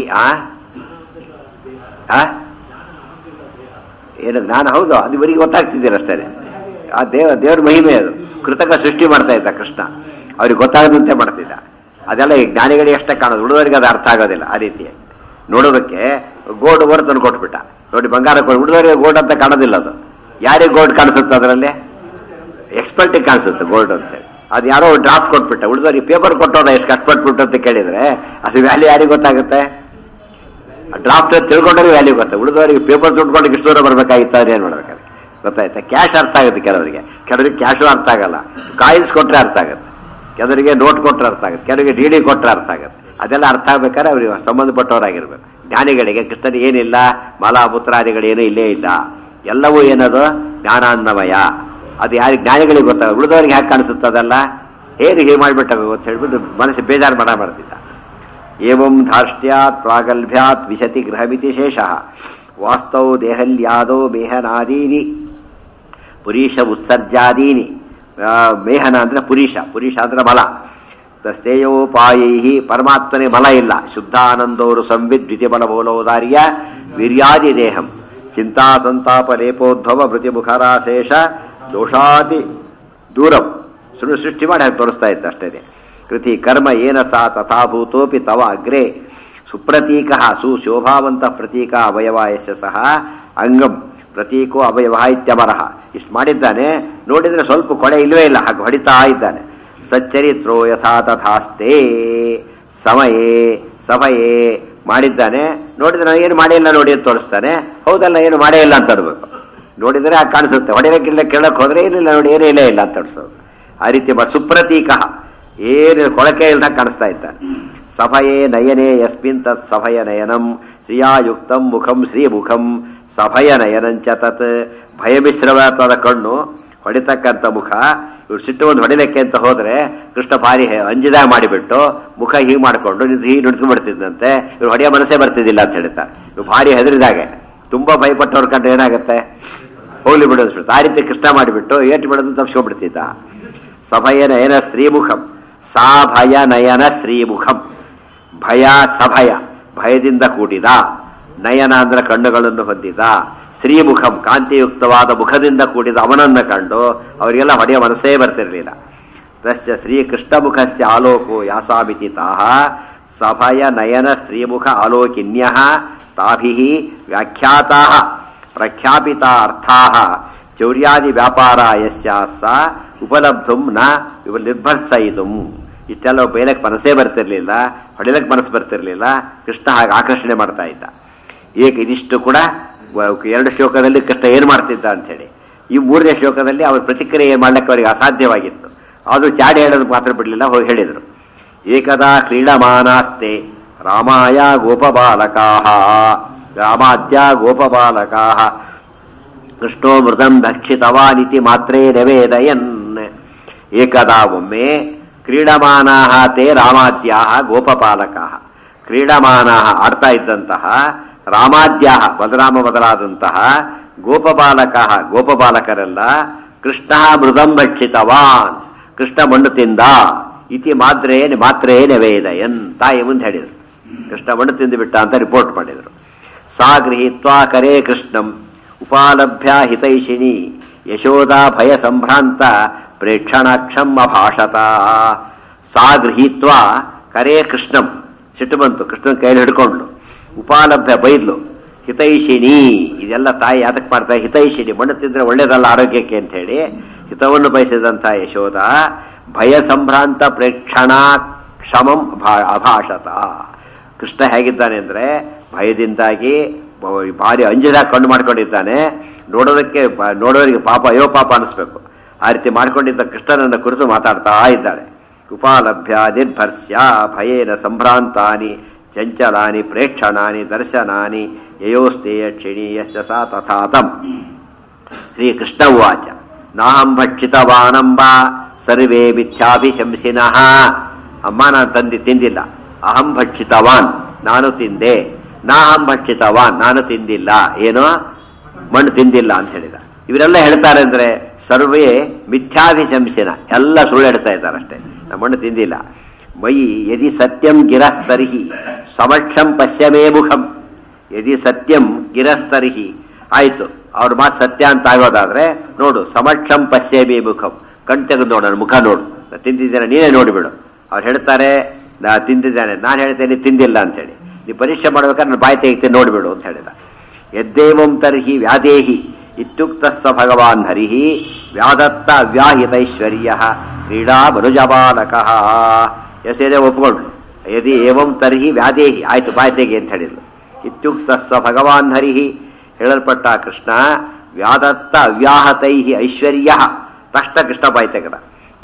ಏನು ನಾನು ಹೌದು, ಅದು ಇವರಿಗೆ ಗೊತ್ತಾಗ್ತಿದ್ದಿಲ್ಲ ಅಷ್ಟೇ. ಆ ದೇವ್ರ ಮಹಿಮೆ ಅದು. ಕೃತಕ ಸೃಷ್ಟಿ ಮಾಡ್ತಾ ಇದ್ದ ಕೃಷ್ಣ, ಅವ್ರಿಗೆ ಗೊತ್ತಾಗದಂತೆ ಮಾಡ್ತಿದ್ದ. ಅದೆಲ್ಲ ಈ ಜ್ಞಾನಿಗಳಿಗೆ ಅಷ್ಟೇ ಕಾಣೋದು, ಹುಡುಗರಿಗೆ ಅದು ಅರ್ಥ ಆಗೋದಿಲ್ಲ. ಆ ರೀತಿಯಾಗಿ ನೋಡೋದಕ್ಕೆ ಗೋಲ್ಡ್ ಓವರ್ ತಂದು ಕೊಟ್ಬಿಟ್ಟ ನೋಡಿ, ಬಂಗಾರ ಹುಡುಗರಿಗೆ ಗೋಲ್ಡ್ ಅಂತ ಕಾಣೋದಿಲ್ಲ. ಅದು ಯಾರಿಗೆ ಗೋಲ್ಡ್ ಕಾಣಿಸುತ್ತೆ, ಅದರಲ್ಲಿ ಎಕ್ಸ್ಪರ್ಟಿಗೆ ಕಾಣಿಸುತ್ತೆ ಗೋಲ್ಡ್ ಅಂತೇಳಿ. ಅದು ಯಾರೋ ಡ್ರಾಫ್ಟ್ ಕೊಟ್ಬಿಟ್ಟ, ಹುಡುಗರಿಗೆ ಪೇಪರ್ ಕೊಟ್ಟೋದ ಎಷ್ಟು ಕಷ್ಟಪಟ್ಬಿಟ್ಟು ಅಂತ ಕೇಳಿದ್ರೆ ಅದು ವ್ಯಾಲ್ಯೂ ಯಾರಿಗೆ ಗೊತ್ತಾಗುತ್ತೆ? ಡ್ರಾಫ್ಟ್ ತಿಳ್ಕೊಂಡ್ರೆ ವ್ಯಾಲ್ಯೂ ಗೊತ್ತೆ. ಉಳಿದವರಿಗೆ ಪೇಪರ್ ದುಡ್ಕೊಂಡು ಇಷ್ಟು ದೂರ ಬರಬೇಕಾಗಿತ್ತು, ಅದೇನು ಮಾಡ್ಬೇಕಾದ್ರೆ ಗೊತ್ತಾಯ್ತಾ? ಕ್ಯಾಶ್ ಅರ್ಥ ಆಗುತ್ತೆ ಕೆಲವರಿಗೆ ಕ್ಯಾಶು ಅರ್ಥ ಆಗಲ್ಲ. ಕಾಯಿನ್ಸ್ ಕೊಟ್ಟರೆ ಅರ್ಥ ಆಗುತ್ತೆ. ಕೆಲವರಿಗೆ ನೋಟ್ ಕೊಟ್ಟರೆ ಅರ್ಥ ಆಗುತ್ತೆ, ಕೆಲವರಿಗೆ ಡಿ ಕೊಟ್ಟರೆ ಅರ್ಥ ಆಗುತ್ತೆ. ಅದೆಲ್ಲ ಅರ್ಥ ಆಗ್ಬೇಕಾದ್ರೆ ಅವ್ರಿಗೆ ಸಂಬಂಧಪಟ್ಟವರಾಗಿರ್ಬೇಕು. ಜ್ಞಾನಿಗಳಿಗೆ ಕೃಷ್ಣನ ಏನಿಲ್ಲ, ಮಲಾಮೂತ್ರಾದಿಗಳೇನೂ ಇಲ್ಲೇ ಇಲ್ಲ, ಎಲ್ಲವೂ ಏನದು ಜ್ಞಾನಾನ್ನಮಯ. ಅದು ಯಾರಿಗೆ ಜ್ಞಾನಿಗಳಿಗೆ ಗೊತ್ತಾಗ, ಉಳಿದವರಿಗೆ ಹ್ಯಾಕೆ ಕಾಣಿಸುತ್ತದಲ್ಲ, ಏನು ಹೀಗೆ ಮಾಡಿಬಿಟ್ಟಾಗ ಅಂತ ಹೇಳ್ಬಿಟ್ಟು ಮನಸ್ಸು ಬೇಜಾರು ಮಾಡ್ತಿದ್ದ. ಏವಂ ಧಾರ್ಷ್ಟ್ಯಾತ್ ಪ್ರಾಗಲ್ಭ್ಯಾತ್ ವಿಶತಿ ಗೃಹಮಿತಿ ಶೇಷಃ ವಾಸ್ತವ ದೇಹಲ್ಯಾದೋ ಮೇಹನಾದೀನಿ ಪುರೀಶ ಉತ್ಸರ್ಜಾದೀನಿ. ಮೇಹನ ಅಂದ್ರೆ ಪುರೀಶ ಅಂದ್ರೆ ಮಲ. ತಸ್ತೇಯೋಪಾಯೈ ಪರಮಾತ್ಮನೇ ಮಲ ಇಲ್ಲ. ಶುದ್ಧಾನಂದೋರು ಸಂವಿದ್ ದ್ವಿತೀಯ ಬಲಬೋಲೋದಾರ್ಯ ವೀರ್ಯಾದಿ ದೇಹಂ ಚಿಂತಾ ಸಂತಾಪ ಲೇಪೋದ್ಭವ ಮೃತಿಮುಖರಾಶೇಷ ದೋಷಾತಿ ದೂರಂ. ಸುಳ್ಳು ಸೃಷ್ಟಿ ಮಾಡಿ ಹಾಗೆ ತೋರಿಸ್ತಾ ಇದ್ದ ಅಷ್ಟೇ. ಕೃತಿ ಕರ್ಮ ಏನ ಸಾ ತಥಾಭೂತೋಪಿ ತವ ಅಗ್ರೆ ಸುಪ್ರತೀಕ ಸುಶೋಭಾವಂತ ಪ್ರತೀಕ ಅವಯವ ಯಶ ಸಹ ಅಂಗಂ ಪ್ರತೀಕೋ ಅವಯವ ಇತ್ಯಮರಃ. ಇಷ್ಟು ಮಾಡಿದ್ದಾನೆ, ನೋಡಿದ್ರೆ ಸ್ವಲ್ಪ ಕೊಳೆ ಇಲ್ಲವೇ ಇಲ್ಲ, ಹಾಗೆ ಹೊಡಿತಾ ಇದ್ದಾನೆ. ಸಚ್ಚರಿತ್ರೋ ಯಥಾ ತಥಾಸ್ತೆ ಸಮಯೇ ಸಭಯೇ ಮಾಡಿದ್ದಾನೆ, ನೋಡಿದ್ರೆ ನಾನು ಏನು ಮಾಡೇ ಇಲ್ಲ ನೋಡಿ ಅಂತ ತೋರಿಸ್ತಾನೆ. ಹೌದಲ್ಲ, ಏನು ಮಾಡೇ ಇಲ್ಲ ಅಂತ ಅನ್ಬೇಕು. ನೋಡಿದರೆ ಆಗ ಕಾಣಿಸುತ್ತೆ, ಹೊಡೆಯೋಕ್ಕಿಲ್ಲ ಕೇಳಕ್ಕೆ ಹೋದ್ರೆ ಏನಿಲ್ಲ ನೋಡಿ ಏನೇ ಇಲ್ಲ ಇಲ್ಲ ಅಂತ ಅನ್ಸೋದು. ಆ ರೀತಿ ಸುಪ್ರತೀಕ ಏನು ಕೊಳಕೆ ಇಲ್ದ ಕಾಣಿಸ್ತಾ ಇದ್ದಾನೆ. ಸಭಯೇ ನಯನೇ ಯಸ್ಮಿನ್ ತತ್ ಸಭಯ ನಯನಂ ಶ್ರಿಯಾಯುಕ್ತಂ ಮುಖಂ ಶ್ರೀಮುಖಂ ಸಭಯ ನಯನಂಚ ತತ್. ಭಯಮಿಶ್ರವಾದ ಕಣ್ಣು, ಹೊಡಿತಕ್ಕಂಥ ಮುಖ. ಇವ್ರು ಸಿಟ್ಟು ಒಂದು ಹೊಡಿಲಿಕ್ಕೆ ಅಂತ ಹೋದ್ರೆ ಕೃಷ್ಣ ಭಾರಿ ಅಂಜಿದಾಗ ಮಾಡಿಬಿಟ್ಟು ಮುಖ ಹೀಗೆ ಮಾಡಿಕೊಂಡು ಹೀಗೆ ನುಡ್ಕೊಂಡ್ಬಿಡ್ತಿದ್ದಂತೆ. ಇವ್ರು ಹೊಡೆಯೋ ಮನಸ್ಸೇ ಬರ್ತಿದ್ದಿಲ್ಲ ಅಂತ ಹೇಳ್ತಾರೆ. ಇವ್ರು ಭಾರಿ ಹೆದರಿದಾಗೆ, ತುಂಬಾ ಭಯಪಟ್ಟವ್ರ ಕಂಡ್ರೆ ಏನಾಗುತ್ತೆ, ಹೋಗ್ಲಿ ಬಿಡೋದು. ಆ ರೀತಿ ಕೃಷ್ಣ ಮಾಡಿಬಿಟ್ಟು ಏಟು ಬಿಡೋದು ತಪ್ಸ್ಕೊಂಡ್ಬಿಡ್ತಿದ್ದ. ಸಭಯ ನಯನ ಶ್ರೀಮುಖಂ ಸಾ ಭಯ ನಯನ ಶ್ರೀಮುಖಂ. ಭಯ ಸಭಯ ಭಯದಿಂದ ಕೂಡಿದ, ನಯನ ಅಂದ್ರೆ ಕಣ್ಣುಗಳನ್ನು ಹೊಂದಿದ, ಶ್ರೀಮುಖಂ ಕಾಂತಿಯುಕ್ತವಾದ ಮುಖದಿಂದ ಕೂಡಿದ ಅವನನ್ನ ಕಂಡು ಅವರಿಗೆಲ್ಲ ಹೊಡೆಯ ಮನಸ್ಸೇ ಬರ್ತಿರ್ಲಿಲ್ಲ. ತಶ್ಚ ಶ್ರೀಕೃಷ್ಣ ಮುಖಸ್ಯ ಆಲೋಕೋ ಯಾಸಾಮಿತಿ ತಾಹ ಸಭಯ ನಯನ ಶ್ರೀಮುಖ ಆಲೋಕಿನ್ಯಃ ತಾಭಿಃ ವ್ಯಾಖ್ಯಾತಾಃ ಪ್ರಖ್ಯಾಪಿತಾ ಅರ್ಥಾಃ ಚೌರ್ಯಾದಿ ವ್ಯಾಪಾರ ಯಸ್ಯಾಸ ಉಪಲಬ್ಧುಂ ನ ನಿರ್ಭರ್ಸಯಿದುಂ. ಇಷ್ಟೆಲ್ಲ ಬೇಲಕ್ಕೆ ಮನಸ್ಸೇ ಬರ್ತಿರ್ಲಿಲ್ಲ, ಹೊಡೆಯಲಕ್ಕೆ ಮನಸ್ಸು ಬರ್ತಿರ್ಲಿಲ್ಲ. ಕೃಷ್ಣ ಹಾಗೆ ಆಕರ್ಷಣೆ ಮಾಡ್ತಾ ಇದ್ದ. ಇದಿಷ್ಟು ಕೂಡ 2 ಶ್ಲೋಕದಲ್ಲಿ ಕೃಷ್ಣ ಏನು ಮಾಡ್ತಿದ್ದ ಅಂಥೇಳಿ. ಈ 3ನೇ ಶ್ಲೋಕದಲ್ಲಿ ಅವ್ರ ಪ್ರತಿಕ್ರಿಯೆ ಮಾಡ್ಲಿಕ್ಕೆ ಅವರಿಗೆ ಅಸಾಧ್ಯವಾಗಿತ್ತು. ಆದರೂ ಚಾಡಿ ಹೇಳೋದು ಮಾತ್ರ ಬಿಡಲಿಲ್ಲ, ಹೋಗಿ ಹೇಳಿದರು. ಏಕದಾ ಕ್ರೀಡಮಾನಾಸ್ತೆ ರಾಮಾಯ ಗೋಪಬಾಲಕಾಃ ರಾಮಾದ್ಯ ಗೋಪಬಾಲಕಾಃ ಕೃಷ್ಣೋ ಮೃದಂ ಭಕ್ಷಿತವಾನಿತಿ ಮಾತ್ರೇ ನವೇದಯನ್. ಏಕದಾ ಒಮ್ಮೆ ಕ್ರೀಡಮಾನಾಃ ತೇ ರಾಮಾದ್ಯಾಃ ಗೋಪಪಾಲಕಾಃ. ಕ್ರೀಡಮಾನಾಃ ಆಡ್ತಾ ಇದ್ದಂತಹ ರಾಮಾದ್ಯಾಃ ಬಲರಾಮ ಮೊದಲಾದಂತಹ ಗೋಪಬಾಲಕಾಃ ಗೋಪಬಾಲಕರೆಲ್ಲ ಕೃಷ್ಣ ಮೃದಂ ಭಕ್ಷಿತವಾನ್ ಕೃಷ್ಣ ಮಣ್ಣು ತಿಂದ ಇತಿ ಮಾತ್ರೇ ನವೇದಯನ್. ತಾಯಿ ಮುಂದೆ ಹೇಳಿದರು, ಕೃಷ್ಣ ಮಣ್ಣು ತಿಂದು ಬಿಟ್ಟ ಅಂತ ರಿಪೋರ್ಟ್ ಮಾಡಿದರು. ಸಾ ಗೃಹೀತ್ವಾ ಕರೇ ಕೃಷ್ಣಂ ಉಪಾಲಭ್ಯ ಹಿತೈಷಿಣಿ ಯಶೋದಾ ಭಯ ಸಂಭ್ರಾಂತ ಪ್ರೇಕ್ಷಣಾಕ್ಷಂ ಅಭಾಷತ. ಸಾ ಗೃಹೀತ್ವಾ ಕರೇ ಕೃಷ್ಣಂ, ಸಿಟ್ಟು ಬಂತು, ಕೃಷ್ಣನ ಕೈಯಲ್ಲಿ ಹಿಡ್ಕೊಂಡ್ಲು. ಉಪಾಲಭ್ಯ ಬೈದ್ಲು. ಹಿತೈಷಿಣಿ, ಇದೆಲ್ಲ ತಾಯಿ ಯಾತಕ್ಕೆ ಮಾಡ್ತಾರೆ, ಹಿತೈಷಿಣಿ ಮಣ್ಣು ತಿಂದ್ರೆ ಒಳ್ಳೇದಲ್ಲ ಆರೋಗ್ಯಕ್ಕೆ ಅಂತ ಹೇಳಿ ಹಿತವನ್ನು ಬಯಸಿದಂಥ ಯಶೋದ ಭಯ ಸಂಭ್ರಾಂತ ಪ್ರೇಕ್ಷಣಾ ಕ್ಷಮಂ ಅಭಾಷತ. ಕೃಷ್ಣ ಹೇಗಿದ್ದಾನೆ ಅಂದ್ರೆ ಭಯದಿಂದಾಗಿ ಭಾರಿ ಅಂಜದಾಗ ಕಣ್ಣು ಮಾಡ್ಕೊಂಡಿದ್ದಾನೆ. ನೋಡೋರಿಗೆ ಪಾಪ ಅಯ್ಯೋ ಪಾಪ ಅನಿಸ್ಬೇಕು. ಆ ರೀತಿ ಮಾಡ್ಕೊಂಡಿದ್ದ ಕೃಷ್ಣನನ್ನ ಕುರಿತು ಮಾತಾಡ್ತಾ ಇದ್ದಾಳೆ. ಉಪಾಲಭ್ಯ ನಿರ್ಭರ್ಸ್ಯ ಭಯೇನ ಸಂಭ್ರಾಂತಾನಿ ಚಂಚಲಾನಿ ಪ್ರೇಕ್ಷಣಾನಿ ದರ್ಶನಾನಿ ಯಯೋಸ್ತೇಯ ಕ್ಷಿಣೀಯಸ್ಯ ಸಾ ತಥಾತಂ. ಶ್ರೀಕೃಷ್ಣ ಉವಾಚ ನಾಹಂ ಭಕ್ಷಿತವಾನಂಬ ಸರ್ವೇ ಮಿಥ್ಯಾಭಿಶಂಸಿನಃ. ಅಮ್ಮ ನಾನು ತಿಂದಿಲ್ಲ. ಅಹಂ ಭಕ್ಷಿತವಾನ್, ನಾನು ತಿಂದೆ. ನಾಹಂ ಭಕ್ಷಿತವಾನ್, ನಾನು ತಿಂದಿಲ್ಲ. ಏನೋ ಮಣ್ಣು ತಿಂದಿಲ್ಲ ಅಂತ ಹೇಳಿದ. ಇವರೆಲ್ಲ ಹೇಳ್ತಾರೆ ಅಂದ್ರೆ ಸರ್ವೇ ಮಿಥ್ಯಾಭಿಶಂಸಿನ, ಎಲ್ಲ ಸುಳ್ಳು ಹೇಳ್ತಾ ಇದ್ದಾರೆ ಅಷ್ಟೇ. ನಾನು ಮಣ್ಣು ತಿಂದಿಲ್ಲ. ಮಯಿ ಯದಿ ಸತ್ಯಂ ಗಿರಸ್ತರ್ಹಿ ಸಮಕ್ಷಂ ಪಶ್ಯಮೇ ಮುಖಂ. ಯದಿ ಸತ್ಯಂ ಗಿರಸ್ತರ್ಹಿ, ಆಯ್ತು ಅವ್ರ ಮಾತು ಸತ್ಯ ಅಂತ ಆಗೋದಾದ್ರೆ ನೋಡು, ಸಮಕ್ಷಂ ಪಶ್ಯಮೇ ಮುಖಂ, ಕಣ್ ತೆಗೆದು ನೋಡು, ನನ್ನ ಮುಖ ನೋಡು, ತಿಂದಿದ್ದೇನೆ ನೀನೇ ನೋಡಿಬಿಡು. ಅವ್ರು ಹೇಳ್ತಾರೆ ನಾ ತಿಂದಿದ್ದಾನೆ, ನಾನು ಹೇಳ್ತೇನೆ ತಿಂದಿಲ್ಲ ಅಂತೇಳಿ. ನೀವು ಪರೀಕ್ಷೆ ಮಾಡ್ಬೇಕಾದ್ರೆ ನಾನು ಬಾಯಿ ತೆಗಿತೇನೆ ನೋಡಿಬಿಡು ಅಂತ ಹೇಳಿದ. ಯದ್ದೇವಂ ತರ್ಹಿ ವ್ಯಾದೇಹಿ ಇತ್ಯುಕ್ತ ಸ ಭಗವಾನ್ ಹರಿಹಿ ವ್ಯಾದತ್ತ ಅವ್ಯಾಹಿತೈಶ್ವರ್ಯ ಕ್ರೀಡಾ ಮನುಜಬಾಲಕಃ. ಎಷ್ಟೇ ಒಪ್ಕೊಂಡ್ಲು. ಯದಿ ಏವಂ ತರ್ಹಿ ವ್ಯಾದೇಹಿ, ಆಯ್ತು ಬಾಯಿ ತೆಗಿ ಅಂತ ಹೇಳಿದ್ಲು. ಇತ್ಯುಕ್ತ ಸ ಭಗವಾನ್ ಹರಿಹಿ, ಹೇಳಲ್ಪಟ್ಟ ಕೃಷ್ಣ ವ್ಯಾದತ್ತ ಅವ್ಯಾಹತೈ ಐಶ್ವರ್ಯ, ತಕ್ಷಣ ಕೃಷ್ಣ ಬಾಯಿ ತೆಗೆದ.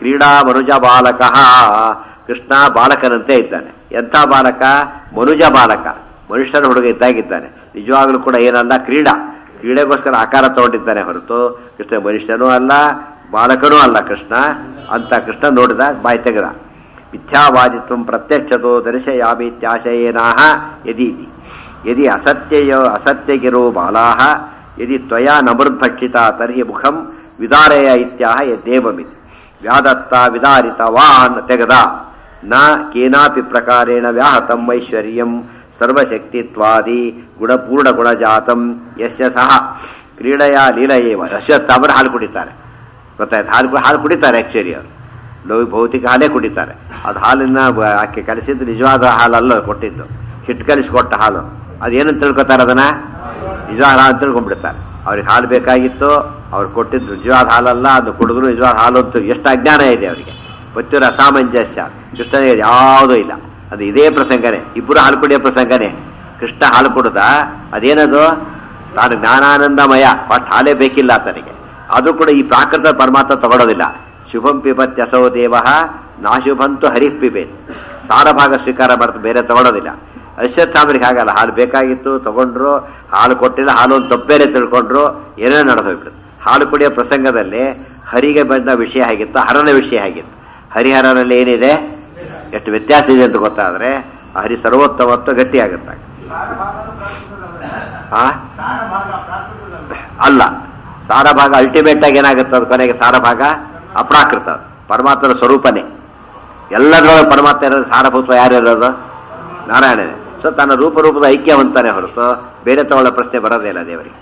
ಕ್ರೀಡಾ ಮನುಜ ಬಾಲಕ. ಕೃಷ್ಣ ಬಾಲಕನಂತೆ ಇದ್ದಾನೆ. ಎಂಥ ಬಾಲಕ? ಮನುಜ ಬಾಲಕ, ಮನುಷ್ಯನ ಹುಡುಗ ಇದ್ದಾಗಿದ್ದಾನೆ. ನಿಜವಾಗ್ಲೂ ಕೂಡ ಏನಲ್ಲ, ಕ್ರೀಡೆಗೋಸ್ಕರ ಆಕಾರ ತಗೊಂಡಿದ್ದಾನೆ ಹೊರತು ಕೃಷ್ಣ ಮನುಷ್ಯನೂ ಅಲ್ಲ, ಬಾಲಕನೂ ಅಲ್ಲ ಕೃಷ್ಣ ಅಂತ ಕೃಷ್ಣ ನೋಡಿದ, ಬಾಯಿ ತೆಗೆದ. ಮಿಥ್ಯಾವಾದಿತ್ವ ಪ್ರತ್ಯಕ್ಷತೋ ದರ್ಶಯಾಮಿತ್ಯಾಶಯೇನಾಹ ಯದಿ ಅಸತ್ಯಗಿರೋ ಬಾಲಾಹ ಯದಿ ತ್ವಯಾ ನಮೃದ್ಭಕ್ಷಿತ ತರ್ಹಿ ಮುಖಂ ವಿದಾರಯ ಇತ್ಯಾಹ ಯದ್ದೇವಮಿತಿ ವ್ಯಾದತ್ತ ವಿದಾರಿತವಾನ್ ತೆಗೆದ. ನ ಕೇನಾಪಿ ಪ್ರಕಾರೇಣ ವ್ಯಾಹತಂ ಐಶ್ವರ್ಯಂ ಸರ್ವಶಕ್ತಿತ್ವಾದಿ ಗುಣಪೂರ್ಣ ಗುಣಜಾತಂ ಯಸ್ಯ ಸಹ ಕ್ರೀಡೆಯ ಲೀಲೆಯೇವ. ಅಶ್ವತ್ಥಾಮರು ಹಾಲು ಕುಡಿತಾರೆ, ಗೊತ್ತಾಯ್ತು? ಹಾಲು ಕುಡಿತಾರೆ. ಆ್ಯಕ್ಚುಲಿ ಅವರು ಭೌತಿಕ ಹಾಲೇ ಕುಡಿತಾರೆ. ಅದು ಹಾಲನ್ನ ಆಕೆ ಕಲಿಸಿದ್ದು ನಿಜವಾದ ಹಾಲಲ್ಲ ಕೊಟ್ಟಿದ್ದು, ಹಿಟ್ಟು ಕಲಿಸಿಕೊಟ್ಟ ಹಾಲು. ಅದೇನಂತ ತಿಳ್ಕೊತಾರೆ? ಅದನ್ನ ನಿಜವಾದ ಹಾಲು ಅಂತ ತಿಳ್ಕೊಂಡ್ಬಿಡ್ತಾರೆ. ಅವ್ರಿಗೆ ಹಾಲು ಬೇಕಾಗಿತ್ತು, ಅವ್ರು ಕೊಟ್ಟಿದ್ದು ನಿಜವಾದ ಹಾಲಲ್ಲ, ಅದು ಕುಡಿದ್ರು ನಿಜವಾದ ಹಾಲು ಅಂತ. ಎಷ್ಟು ಅಜ್ಞಾನ ಇದೆ ಅವರಿಗೆ, ಗೊತ್ತಿರೋ ಅಸಾಮಂಜಸ್ಯ. ಕೃಷ್ಣನಿಗೆ ಯಾವುದೂ ಇಲ್ಲ. ಅದು ಇದೇ ಪ್ರಸಂಗನೇ, ಇಬ್ಬರು ಹಾಲು ಕುಡಿಯೋ ಪ್ರಸಂಗನೇ. ಕೃಷ್ಣ ಹಾಲು ಕುಡ್ದ, ಅದೇನದು? ತಾನು ಜ್ಞಾನಾನಂದಮಯ, ಬಟ್ ಹಾಲೇ ಬೇಕಿಲ್ಲ ಆತನಿಗೆ. ಅದು ಕೂಡ ಈ ಪ್ರಾಕೃತ ಪರಮಾತ್ಮ ತಗೊಳ್ಳೋದಿಲ್ಲ. ಶುಭಂ ಪಿಬತ್ಯಸೋ ದೇವ ನಾಶುಭಂತು ಹರಿಃ ಪಿಬೇತ್. ಸಾರ ಭಾಗ ಸ್ವೀಕಾರ ಮಾಡ್ತು, ಬೇರೆ ತಗೊಳ್ಳೋದಿಲ್ಲ. ಅಶ್ವತ್ಥಾಮರಿಗೆ ಹಾಗಲ್ಲ, ಹಾಲು ಬೇಕಾಗಿತ್ತು ತಗೊಂಡ್ರು, ಹಾಲು ಕೊಟ್ಟಿಲ್ಲ, ಹಾಲು ಒಂದು ತಪ್ಪೇನೆ ತಿಳ್ಕೊಂಡ್ರು, ಏನೇನು ನಡೆದೋಗ್ಬಿಡುತ್ತೆ. ಹಾಲು ಕುಡಿಯೋ ಪ್ರಸಂಗದಲ್ಲಿ ಹರಿಗೆ ಬಂದ ವಿಷಯ ಆಗಿತ್ತು, ಹರನ ವಿಷಯ ಆಗಿತ್ತು. ಹರಿಹರನಲ್ಲಿ ಏನಿದೆ, ಎಷ್ಟು ವ್ಯತ್ಯಾಸ ಇದೆ ಅಂತ ಗೊತ್ತಾದ್ರೆ ಹರಿ ಸರ್ವೋತ್ತಮತ್ವ ಗಟ್ಟಿ ಆಗುತ್ತೆ. ಅಲ್ಲ, ಸಾರ ಭಾಗ ಅಲ್ಟಿಮೇಟ್ ಆಗಿ ಏನಾಗುತ್ತೆ, ಅದು ಕೊನೆಗೆ ಸಾರ ಭಾಗ ಅಪ್ರಾಕೃತ, ಪರಮಾತ್ಮನ ಸ್ವರೂಪನೇ. ಎಲ್ಲದರೊಳಗೆ ಪರಮಾತ್ಮ ಇರೋದು, ಸಾರಭೂತ್ವ ಯಾರು ಇರೋದು? ನಾರಾಯಣನೇ. ಸೊ ತನ್ನ ರೂಪದ ಐಕ್ಯ ಹೊಂತಾನೆ ಹೊರತು ಬೇರೆ ತಗೊಳ್ಳೋ ಪ್ರಶ್ನೆ ಬರೋದೇ ಇಲ್ಲ ದೇವರಿಗೆ.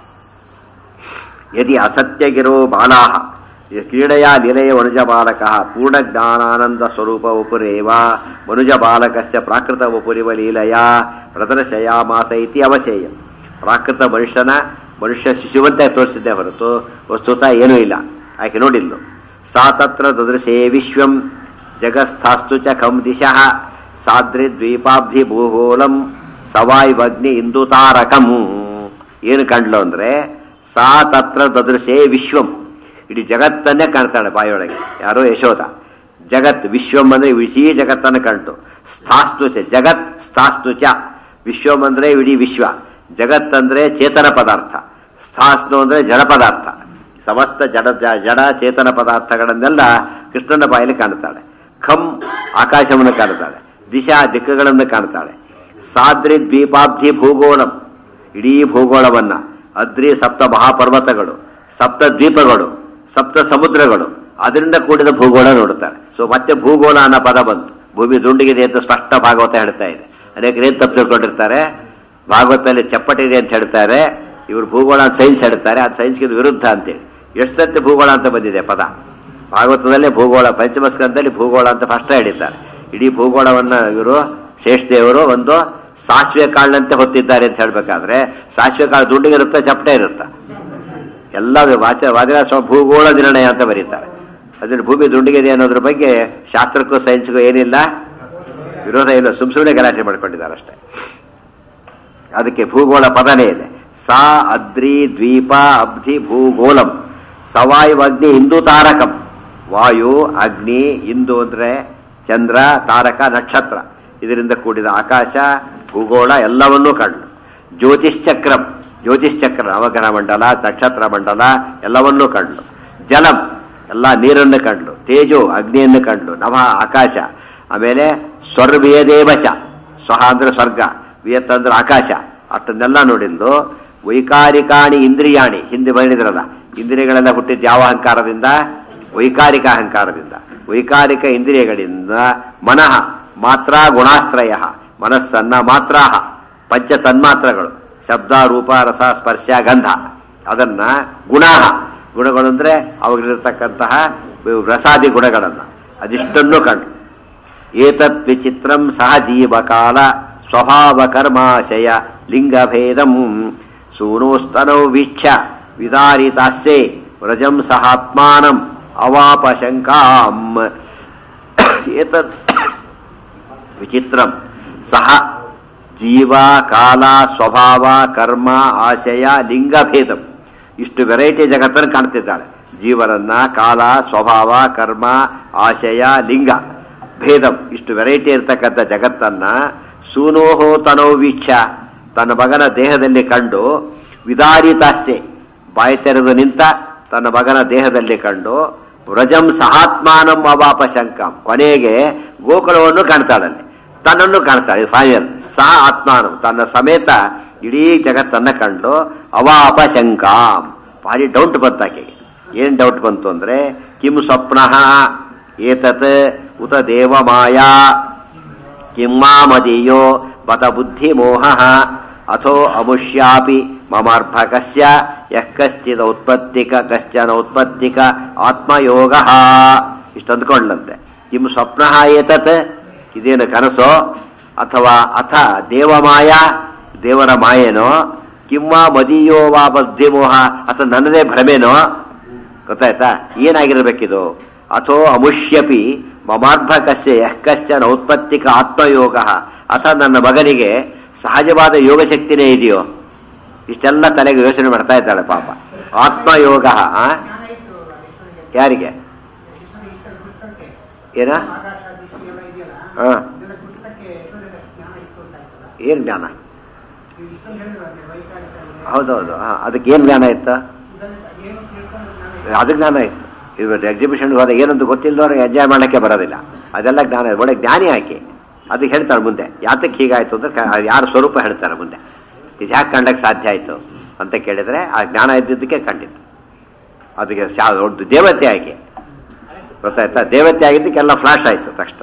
ಯದಿ ಅಸತ್ಯಗಿರೋ ಬಾಲಾಹ ಕ್ರೀಡೆಯ ನಿಲಯ ಮನುಜ ಬಾಲಕ ಪೂರ್ಣ ಜ್ಞಾನಾನಂದ ಸ್ವರೂಪ ಉಪುರೇವ ಮನುಜ ಬಾಲಕಸ್ಯ ಪ್ರಾಕೃತ ಉಪುರಿವ ಲೀಲೆಯ ಪ್ರದರ್ಶಯಾಮಾಸ ಇತಿ ಅವಶೇಯ. ಪ್ರಾಕೃತ ಮನುಷ್ಯ ಶಿಶುವಂತೆ ತೋರಿಸಿದ್ದೆ ಹೊರತು ವಸ್ತುತ ಏನೂ ಇಲ್ಲ. ಆಕೆ ನೋಡಿಲ್ಲ. ಸಾ ತತ್ರ ದದೃಶೇ ವಿಶ್ವಂ ಜಗಸ್ಥಾಸ್ತು ಚ ಖಂ ದಿಶಃ ಸಾದ್ರಿದ್ವೀಪಾಬ್ಧಿ ಭೂಗೋಳಂ ಸವಾಯ್ವಗ್ನಿ ಇಂದು ತಾರಕಂ. ಏನು ಕಂಡ್ಲು ಅಂದ್ರೆ, ಸಾ ತತ್ರ ದದೃಶೇ ವಿಶ್ವಂ, ಇಡೀ ಜಗತ್ತನ್ನೇ ಕಾಣ್ತಾಳೆ ಬಾಯೊಳಗೆ. ಯಾರೋ ಯಶೋಧ. ಜಗತ್ ವಿಶ್ವಂ ಅಂದ್ರೆ ವಿಶೀ ಜಗತ್ತನ್ನು ಕಂಡು. ಸ್ಥಾಸ್ತು ಚ ಜಗತ್ ಸ್ಥಾಸ್ತು ಚ, ವಿಶ್ವಂ ಅಂದ್ರೆ ಇಡೀ ವಿಶ್ವ, ಜಗತ್ ಅಂದ್ರೆ ಚೇತನ ಪದಾರ್ಥ, ಸ್ಥಾಸ್ತು ಅಂದ್ರೆ ಜಡ ಪದಾರ್ಥ. ಸಮಸ್ತ ಜಡ ಚೇತನ ಪದಾರ್ಥಗಳನ್ನೆಲ್ಲ ಕೃಷ್ಣನ ಬಾಯಲ್ಲಿ ಕಾಣ್ತಾಳೆ. ಖಂ ಆಕಾಶವನ್ನು ಕಾಣ್ತಾಳೆ, ದಿಶಾ ದಿಕ್ಕುಗಳನ್ನು ಕಾಣ್ತಾಳೆ. ಸಾದ್ರಿ ದ್ವೀಪಾಬ್ಧಿ ಭೂಗೋಳಂ, ಇಡೀ ಭೂಗೋಳವನ್ನ, ಅದ್ರಿ ಸಪ್ತ ಮಹಾಪರ್ವತಗಳು, ಸಪ್ತ ದ್ವೀಪಗಳು, ಸಪ್ತ ಸಮುದ್ರಗಳು, ಅದರಿಂದ ಕೂಡಿದ ಭೂಗೋಳ ನೋಡುತ್ತಾಳೆ. ಸೊ ಮತ್ತೆ ಭೂಗೋಳ ಅನ್ನೋ ಪದ ಬಂತು. ಭೂಮಿ ದುಂಡಿಗಿದೆ ಅಂತ ಸ್ಪಷ್ಟ ಭಾಗವತ ಹೇಳ್ತಾ ಇದೆ. ಅನೇಕರೇನು ತಪ್ಪು ತಿಳ್ಕೊಂಡಿರ್ತಾರೆ, ಭಾಗವತದಲ್ಲಿ ಚಪ್ಪಟಿ ಇದೆ ಅಂತ ಹೇಳ್ತಾರೆ, ಇವರು ಭೂಗೋಳ ಅಂತ ಸೈನ್ಸ್ ಹೇಳ್ತಾರೆ. ಅದು ಸೈನ್ಸ್ಗೆ ವಿರುದ್ಧ ಅಂತೇಳಿ. ಎಷ್ಟಂತೆ ಭೂಗೋಳ ಅಂತ ಬಂದಿದೆ ಪದ ಭಾಗವತದಲ್ಲೇ. ಭೂಗೋಳ ಪಂಚಮಸ್ಕಂದಲ್ಲಿ ಭೂಗೋಳ ಅಂತ ಫಸ್ಟ್ ಹೇಳಿದ್ದಾರೆ. ಇಡೀ ಭೂಗೋಳವನ್ನ ಇವರು ಶೇಷದೇವರು ಒಂದು ಸಾಸಿವೆ ಕಾಳಿನಂತೆ ಹೊತ್ತಿದ್ದಾರೆ ಅಂತ ಹೇಳ್ಬೇಕಾದ್ರೆ, ಸಾಸಿವೆ ಕಾಳು ದುಂಡಿಗೆ ಇರುತ್ತಾ ಚಪ್ಪಟೆ ಇರುತ್ತಾ? ಎಲ್ಲ ವಾದಿರಾಜ ಭೂಗೋಳ ನಿರ್ಣಯ ಅಂತ ಬರೀತಾರೆ. ಅದ್ರಲ್ಲಿ ಭೂಮಿ ದುಂಡಿಗಿದೆ ಅನ್ನೋದ್ರ ಬಗ್ಗೆ ಶಾಸ್ತ್ರಕ್ಕೂ ಸೈನ್ಸ್ಗೂ ಏನಿಲ್ಲ, ವಿರೋಧ ಇಲ್ಲ. ಸುಮ್ಮನೆ ಗಲಾಟೆ ಮಾಡ್ಕೊಂಡಿದ್ದಾರೆ ಅಷ್ಟೇ. ಅದಕ್ಕೆ ಭೂಗೋಳ ಪದನೇ ಇದೆ. ಸಾ ಅದ್ರಿ ದ್ವೀಪ ಅಬ್ಧಿ ಭೂಗೋಳಂ ಸವಾಯುವಗ್ನಿ ಇಂದು ತಾರಕಂ. ವಾಯು, ಅಗ್ನಿ, ಇಂದು ಅಂದ್ರೆ ಚಂದ್ರ, ತಾರಕ ನಕ್ಷತ್ರ, ಇದರಿಂದ ಕೂಡಿದ ಆಕಾಶ, ಭೂಗೋಳ ಎಲ್ಲವನ್ನೂ ಕಂಡು. ಜ್ಯೋತಿಶ್ಚಕ್ರಂ, ಜ್ಯೋತಿಶ್ಚಕ್ರ ನವಗ್ರಹ ಮಂಡಲ, ನಕ್ಷತ್ರ ಮಂಡಲ ಎಲ್ಲವನ್ನೂ ಕಂಡು. ಜಲಂ, ಎಲ್ಲ ನೀರನ್ನು ಕಂಡು. ತೇಜೋ, ಅಗ್ನಿಯನ್ನು ಕಂಡು. ನಭ ಆಕಾಶ. ಆಮೇಲೆ ಸ್ವರ್ವೇದೇವಚ, ಸ್ವಹ ಅಂದ್ರೆ ಸ್ವರ್ಗ, ವಿಯತ್ ಅಂದ್ರೆ ಆಕಾಶ. ಅಷ್ಟನ್ನೆಲ್ಲ ನೋಡಿದ್ದು. ವೈಕಾರಿಕಾಣಿ ಇಂದ್ರಿಯಾಣಿ, ಹಿಂದೆ ಬಂದಿದ್ರಲ್ಲ, ಇಂದ್ರಿಯಗಳೆಲ್ಲ ಹುಟ್ಟಿದ್ದು ಯಾವ ಅಹಂಕಾರದಿಂದ? ವೈಕಾರಿಕ ಅಹಂಕಾರದಿಂದ. ವೈಕಾರಿಕ ಇಂದ್ರಿಯಗಳಿಂದ ಮನಃ ಮಾತ್ರ ಗುಣಾಶ್ರಯ, ಮನಸ್ಸನ್ನ ಮಾತ್ರ ಪಂಚ ತನ್ಮಾತ್ರಗಳು, ಶಬ್ದ ರೂಪ ರಸ ಸ್ಪರ್ಶ ಗಂಧ, ಅದನ್ನ ಗುಣಾಹ, ಗುಣಗಳು ಅಂದ್ರೆ ಅವಾಗಿರತಕ್ಕಂತಹ ರಸಾದಿ ಗುಣಗಳನ್ನ, ಅದಿಷ್ಟನ್ನು ಕಂಡು. ಏತತ್ ವಿಚಿತ್ರಂ ಸಹ ಜೀವಕಾಲ ಸ್ವಭಾವ ಕರ್ಮಾಶಯ ಲಿಂಗಭೇದಂ ಸೂನೋಸ್ತನೌ ವೀಕ್ಷ ವಿದಾರಿತಾಸ್ಯೆ ವ್ರಜಂ ಸಹಾತ್ಮಾನಂ ಅವಾಪ ಶಂಕಾಂ. ಏತತ್ ವಿಚಿತ್ರಂ ಸಹ ಜೀವ ಕಾಲ ಸ್ವಭಾವ ಕರ್ಮ ಆಶಯ ಲಿಂಗಭೇದಂ. ಇಷ್ಟು ವೆರೈಟಿ ಜಗತ್ತನ್ನು ಕಾಣ್ತಿದ್ದಾಳೆ. ಜೀವನನ್ನ ಕಾಲ, ಸ್ವಭಾವ, ಕರ್ಮ, ಆಶಯ, ಲಿಂಗ ಭೇದಂ ಇಷ್ಟು ವೆರೈಟಿ ಇರ್ತಕ್ಕಂಥ ಜಗತ್ತನ್ನ ಸೂನೋಹೋ ತನೋ ವೀಕ್ಷ ತನ್ನ ಮಗನ ದೇಹದಲ್ಲಿ ಕಂಡು ವಿದಾರಿತಾಸ್ಯೆ ಬಾಯಿ ತೆರೆದು ನಿಂತ ತನ್ನ ಮಗನ ದೇಹದಲ್ಲಿ ಕಂಡು ವ್ರಜಂ ಸಹಾತ್ಮಾನಂ ಅವಾಪ ಶಂಕಾಂ ಕೊನೆಗೆ ಗೋಕುಲವನ್ನು ಕಾಣ್ತಾಳಲ್ಲಿ ತನ್ನನ್ನು ಕಾಣ್ತಾಳೆ ಫೈನಲ್ ಸಹ ಆತ್ಮಾನಂ ತನ್ನ ಸಮೇತ ಇಡೀ ಜಗತ್ತನ್ನ ಕಂಡು ಅವಾಪ ಶಂಕಾಂ ಭಾರಿ ಡೌಟ್ ಬಂತಾಕೆಗೆ ಏನ್ ಡೌಟ್ ಬಂತು ಅಂದ್ರೆ ಕಿಂ ಸ್ವಪ್ನಃ ಏತತ್ ಉತ ದೇವ ಮಾಯಾ ಕಿಮ್ಮಾಮದೀಯೋ ಬತ ಬುದ್ಧಿ ಮೋಹಃ ಅಥೋ ಅಮುಷ್ಯಾಪಿ ಮಮಾರ್ಭಕಸ್ಯ ಯಃ ಕಶ್ಚಿದ ಉತ್ಪತ್ತಿಕ ಕಶ್ಚನ ಉತ್ಪತ್ತಿಕ ಆತ್ಮಯೋಗಃ ಇಷ್ಟು ಅಂದ್ಕೊಂಡ್ಲಂತೆ ಕಿಂ ಸ್ವಪ್ನಃ ಏತತ್ ಇದೇನು ಕನಸೋ ಅಥವಾ ಅಥ ದೇವಮಾಯ ದೇವರ ಮಾಯೇನೋ ಕಿಮ್ಮ ಮದೀಯೋ ವಾ ಬುದ್ಧಿಮೋಹ ಅಥವಾ ನನ್ನದೇ ಭ್ರಮೆನೋ ಗೊತ್ತಾಯ್ತಾ ಏನಾಗಿರ್ಬೇಕಿದು ಅಥೋ ಅಮುಷ್ಯಪಿ ಮಮಾರ್ಭಕಸ್ಯ ಯಃ ಕಶ್ಚನ ಉತ್ಪತ್ತಿಕ ಆತ್ಮಯೋಗ ಅಥ ನನ್ನ ಮಗನಿಗೆ ಸಹಜವಾದ ಯೋಗ ಶಕ್ತಿನೇ ಇದೆಯೋ ಇಷ್ಟೆಲ್ಲ ತಲೆಗೆ ಯೋಚನೆ ಮಾಡ್ತಾ ಇದ್ದಾಳೆ ಪಾಪ ಆತ್ಮಯೋಗ ಯಾರಿಗೆ ಏನ ಏನ್ ಜ್ಞಾನ ಹೌದೌದು ಅದಕ್ಕೆ ಏನ್ ಜ್ಞಾನ ಇತ್ತು ಅದು ಜ್ಞಾನ ಇತ್ತು ಇವತ್ತು ಎಕ್ಸಿಬಿಷನ್ ಹೋದ ಏನಂತ ಗೊತ್ತಿಲ್ಲದವ್ರು ಎಂಜಾಯ್ ಮಾಡಲಿಕ್ಕೆ ಬರೋದಿಲ್ಲ ಅದೆಲ್ಲ ಜ್ಞಾನ ಒಳ್ಳೆ ಜ್ಞಾನಿ ಹಾಕಿ ಅದಕ್ಕೆ ಹೇಳ್ತಾರೆ ಮುಂದೆ ಯಾತಕ್ಕೆ ಹೀಗಾಯ್ತು ಅಂದ್ರೆ ಯಾರ ಸ್ವರೂಪ ಹೇಳ್ತಾರೆ ಮುಂದೆ ಇದು ಯಾಕೆ ಕಾಣ್ಲಿಕ್ಕೆ ಸಾಧ್ಯ ಆಯಿತು ಅಂತ ಕೇಳಿದರೆ ಆ ಜ್ಞಾನ ಇದ್ದಿದ್ದಕ್ಕೆ ಕಂಡಿತ್ತು ಅದಕ್ಕೆ ದೊಡ್ಡ ದೇವತೆ ಆಗಿ ಗೊತ್ತಾಯ್ತಾ ದೇವತೆ ಆಗಿದ್ದಕ್ಕೆಲ್ಲ ಫ್ಲಾಶ್ ಆಯಿತು ತಕ್ಷಣ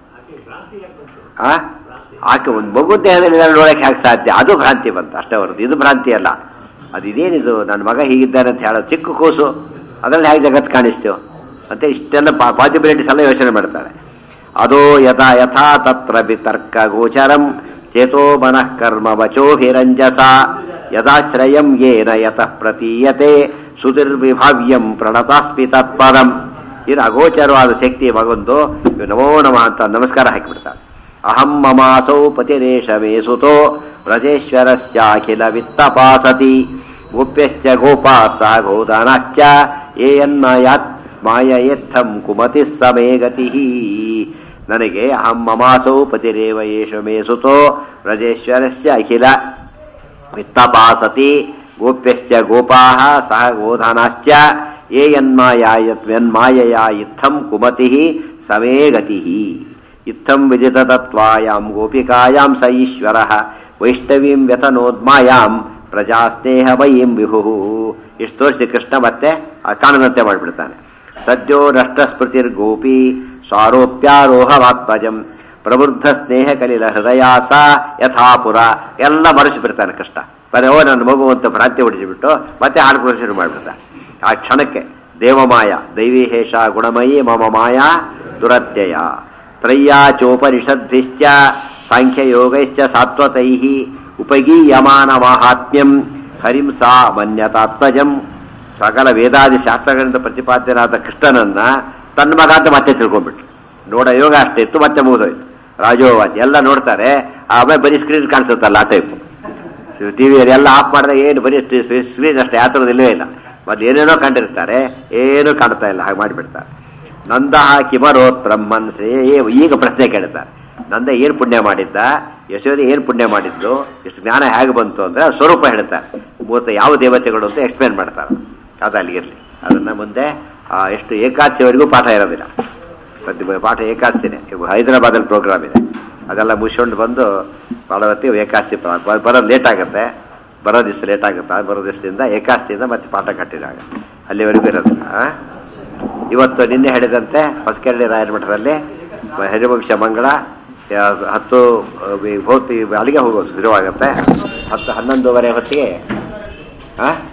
ಆಕೆ ಒಂದು ಮಗು ದೇಹದಲ್ಲಿ ನೋಡೋಕೆ ಹೇಗೆ ಸಾಧ್ಯ ಅದು ಭ್ರಾಂತಿ ಬಂತು ಅಷ್ಟೇ ಹೊರತು ಇದು ಭ್ರಾಂತಿ ಅಲ್ಲ ಅದು ಇದೇನಿದು ನನ್ನ ಮಗ ಹೀಗಿದ್ದಾನೆ ಅಂತ ಹೇಳೋದು ಚಿಕ್ಕ ಕೂಸು ಅದರಲ್ಲಿ ಹೇಗೆ ಜಗತ್ತು ಕಾಣಿಸ್ತು ಅಂತ ಇಷ್ಟೆಲ್ಲ ಪಾಸಿಬಿಲಿಟೀಸ್ ಎಲ್ಲ ಯೋಚನೆ ಮಾಡ್ತಾಳೆ ಅದೋ ಯಥಾ ಯಥಾ ತತ್ರ ಬಿತರ್ಕ ಗೋಚರಂ ಚೇತೋ ಮನಃ ಕರ್ಮ ವಚೋ ಹಿರಂಜಸ ಯದಾಶ್ರಯಂ ಯೇನ ಯತಃ ಪ್ರತೀಯತೆ ಸುಧಿರ್ವಿಭಾವ್ಯಂ ಪ್ರಣತಾಸ್ಮಿ ತತ್ಪದಂ ಇದು ಅಗೋಚರವಾದ ಶಕ್ತಿ ಮಗೊಂದು ನಮೋ ನಮಃ ಅಂತ ನಮಸ್ಕಾರ ಹಾಕಿಬಿಡ್ತಾಳೆ ಅಹಂ ಮಮಾಸೌ ಪತಿರೇಶಮೇ ಸುತೋ ವ್ರಜೇಶ್ವರಸ್ಯಾಖಿಲ ವಿತ್ತಪಾಸತಿ ಗೋಪ್ಯಶ್ಚ ಗೋಪಾಸ ಗೋದಾನಶ್ಚ ಏಯನ್ಮಯಾತ್ ಮಾಯಯೇತ್ಥಂ ಕುಮತಿ ಸಮೇ ಗತಿ ನನಗೆ ಅಹಂ ಮಮಾಸೌ ಪತಿರೇವ ಯೇಷ ಮೇ ಸುತೋ ವ್ರಜೇಶ್ವರಸ್ಯ ಅಖಿಲ ವಿತ್ತಪಾಸತಿ ಗೋಪ್ಯಶ್ಚ ಗೋಪಾಃ ಸಹ ಗೋದಾನಶ್ಚ ಏಯನ್ಮಾಯಯಾ ಇತ್ಥಂ ಕುಮತಿ ಸಮೇ ಗತಿ ಇತ್ತಂ ವಿದಿತತತ್ವಾಯಾಂ ಗೋಪಿಕಾಯಾಂ ಸ ಈಶ್ವರಃ ವೈಷ್ಣವೀಂ ವ್ಯತನೋದ್ಮಾಯಾಂ ಪ್ರಜಾಸ್ನೇಹಮಯೀಂ ವಿಭುಃ ಇಷ್ಟು ತೋರಿಸಿ ಕೃಷ್ಣ ಮತ್ತೆ ಕಾಣದಂತೆ ಮಾಡಿಬಿಡ್ತಾನೆ ಸದ್ಯೋ ನಷ್ಟಸ್ಮೃತಿರ್ಗೋಪಿ ಸ್ವಾರೋಪ್ಯಾರೋಹವಾತ್ಮಜಂ ಪ್ರವೃದ್ಧ ಸ್ನೇಹ ಕಲಿಲ ಹೃದಯ ಸ ಯಥಾಪುರ ಎಲ್ಲ ಮರೆಸಿಬಿಡ್ತಾನೆ ಕೃಷ್ಣ ಬರೀ ನನ್ನ ಮಗು ಅಂತ ಭ್ರಾಂತಿ ಹೊಡಿಸಿಬಿಟ್ಟು ಮತ್ತೆ ಹಾಡ್ಕೊಳ್ಳೋ ಶುರು ಮಾಡಿಬಿಡ್ತಾನೆ ಆ ಕ್ಷಣಕ್ಕೆ ದೇವಮಾಯ ದೈವೀ ಹೇಷ ಗುಣಮಯಿ ಮಮ ಮಾಯಾ ದುರತ್ಯಯ ತ್ರಯ್ಯಾಚೋಪನಿಷದ್ಭಿಶ್ಚ ಸಾಂಖ್ಯಯೋಗೈಶ್ಚ ಸಾತ್ವತೈಃ ಉಪಗೀಯಮಾನ ಮಾಹಾತ್ಮ್ಯಂ ಹರಿಂ ಸಾ ಮನ್ಯತಾತ್ಮಜಂ ಸಕಲ ವೇದಾದಿ ಶಾಸ್ತ್ರಗಳಿಂದ ಪ್ರತಿಪಾದ್ಯನಾದ ಕೃಷ್ಣನನ್ನ ತನ್ನ ಮಗ ಅಂತ ಮತ್ತೆ ತಿಳ್ಕೊಂಡ್ಬಿಟ್ರು ನೋಡ ಯೋಗ ಅಷ್ಟೇ ಇತ್ತು ಮತ್ತೆ ಮುಗಿದೋಯ್ತು ರಾಜೋವಾದಿ ಎಲ್ಲ ನೋಡ್ತಾರೆ ಆಮೇಲೆ ಬರೀ ಸ್ಕ್ರೀನ್ ಕಾಣಿಸುತ್ತಲ್ಲ ಆ ಟೈಪ್ ಟಿವಿಯಲ್ಲಿ ಎಲ್ಲ ಆಫ್ ಮಾಡಿದಾಗ ಏನು ಬರೀ ಸ್ಕ್ರೀನ್ ಅಷ್ಟೇ ಆ ಥರದ್ದು ಇಲ್ಲವೇ ಇಲ್ಲ ಮೊದಲು ಏನೇನೋ ಕಂಡಿರ್ತಾರೆ ಏನೂ ಕಾಣ್ತಾ ಇಲ್ಲ ಹಾಗೆ ಮಾಡಿಬಿಡ್ತಾರೆ ನಂದಹ ಕಿಮರೋತ್ ಬ್ರಹ್ಮನ್ ಈಗ ಪ್ರಶ್ನೆ ಕೇಳ್ತಾರೆ ನಂದ ಏನು ಪುಣ್ಯ ಮಾಡಿದ್ದ ಯಶೋಧಿ ಏನು ಪುಣ್ಯ ಮಾಡಿದ್ದು ಇಷ್ಟು ಜ್ಞಾನ ಹೇಗೆ ಬಂತು ಅಂದರೆ ಸ್ವರೂಪ ಹೇಳ್ತಾರೆ ಮೂವತ್ತು ಯಾವ ದೇವತೆಗಳು ಅಂತ ಎಕ್ಸ್ಪ್ಲೇನ್ ಮಾಡ್ತಾರೆ ಅದು ಅಲ್ಲಿಗಿರಲಿ ಅದನ್ನು ಮುಂದೆ ಎಷ್ಟು ಏಕಾದಶಿವರೆಗೂ ಪಾಠ ಇರೋದಿಲ್ಲ ಪಾಠ ಏಕಾದಶಿನೇ ಹೈದರಾಬಾದಲ್ಲಿ ಪ್ರೋಗ್ರಾಮ್ ಇದೆ ಅದೆಲ್ಲ ಮುಗಿಸ್ಕೊಂಡು ಬಂದು ಮಾಡವತ್ತಿ ಏಕಾದಶಿ ಬರೋದು ಲೇಟ್ ಆಗುತ್ತೆ ಬರೋ ದಿವಸ ಲೇಟ್ ಆಗುತ್ತೆ ಬರೋ ದಿವಸದಿಂದ ಏಕಾದಶಿಯಿಂದ ಮತ್ತೆ ಪಾಠ ಕಟ್ಟಿದಾಗ ಅಲ್ಲಿವರೆಗೂ ಇರೋದಿಲ್ಲ ಇವತ್ತು ನಿನ್ನೆ ಹೇಳಿದಂತೆ ಹೊಸಕೆರಳಿ ರಾಯರ ಮಠದಲ್ಲಿ ಹರಿವಂಶ ಮಂಗಳ 10 ಅಲ್ಲಿಗೆ ಹೋಗೋದು ಶುರುವಾಗುತ್ತೆ 10-11 ಹೊತ್ತಿಗೆ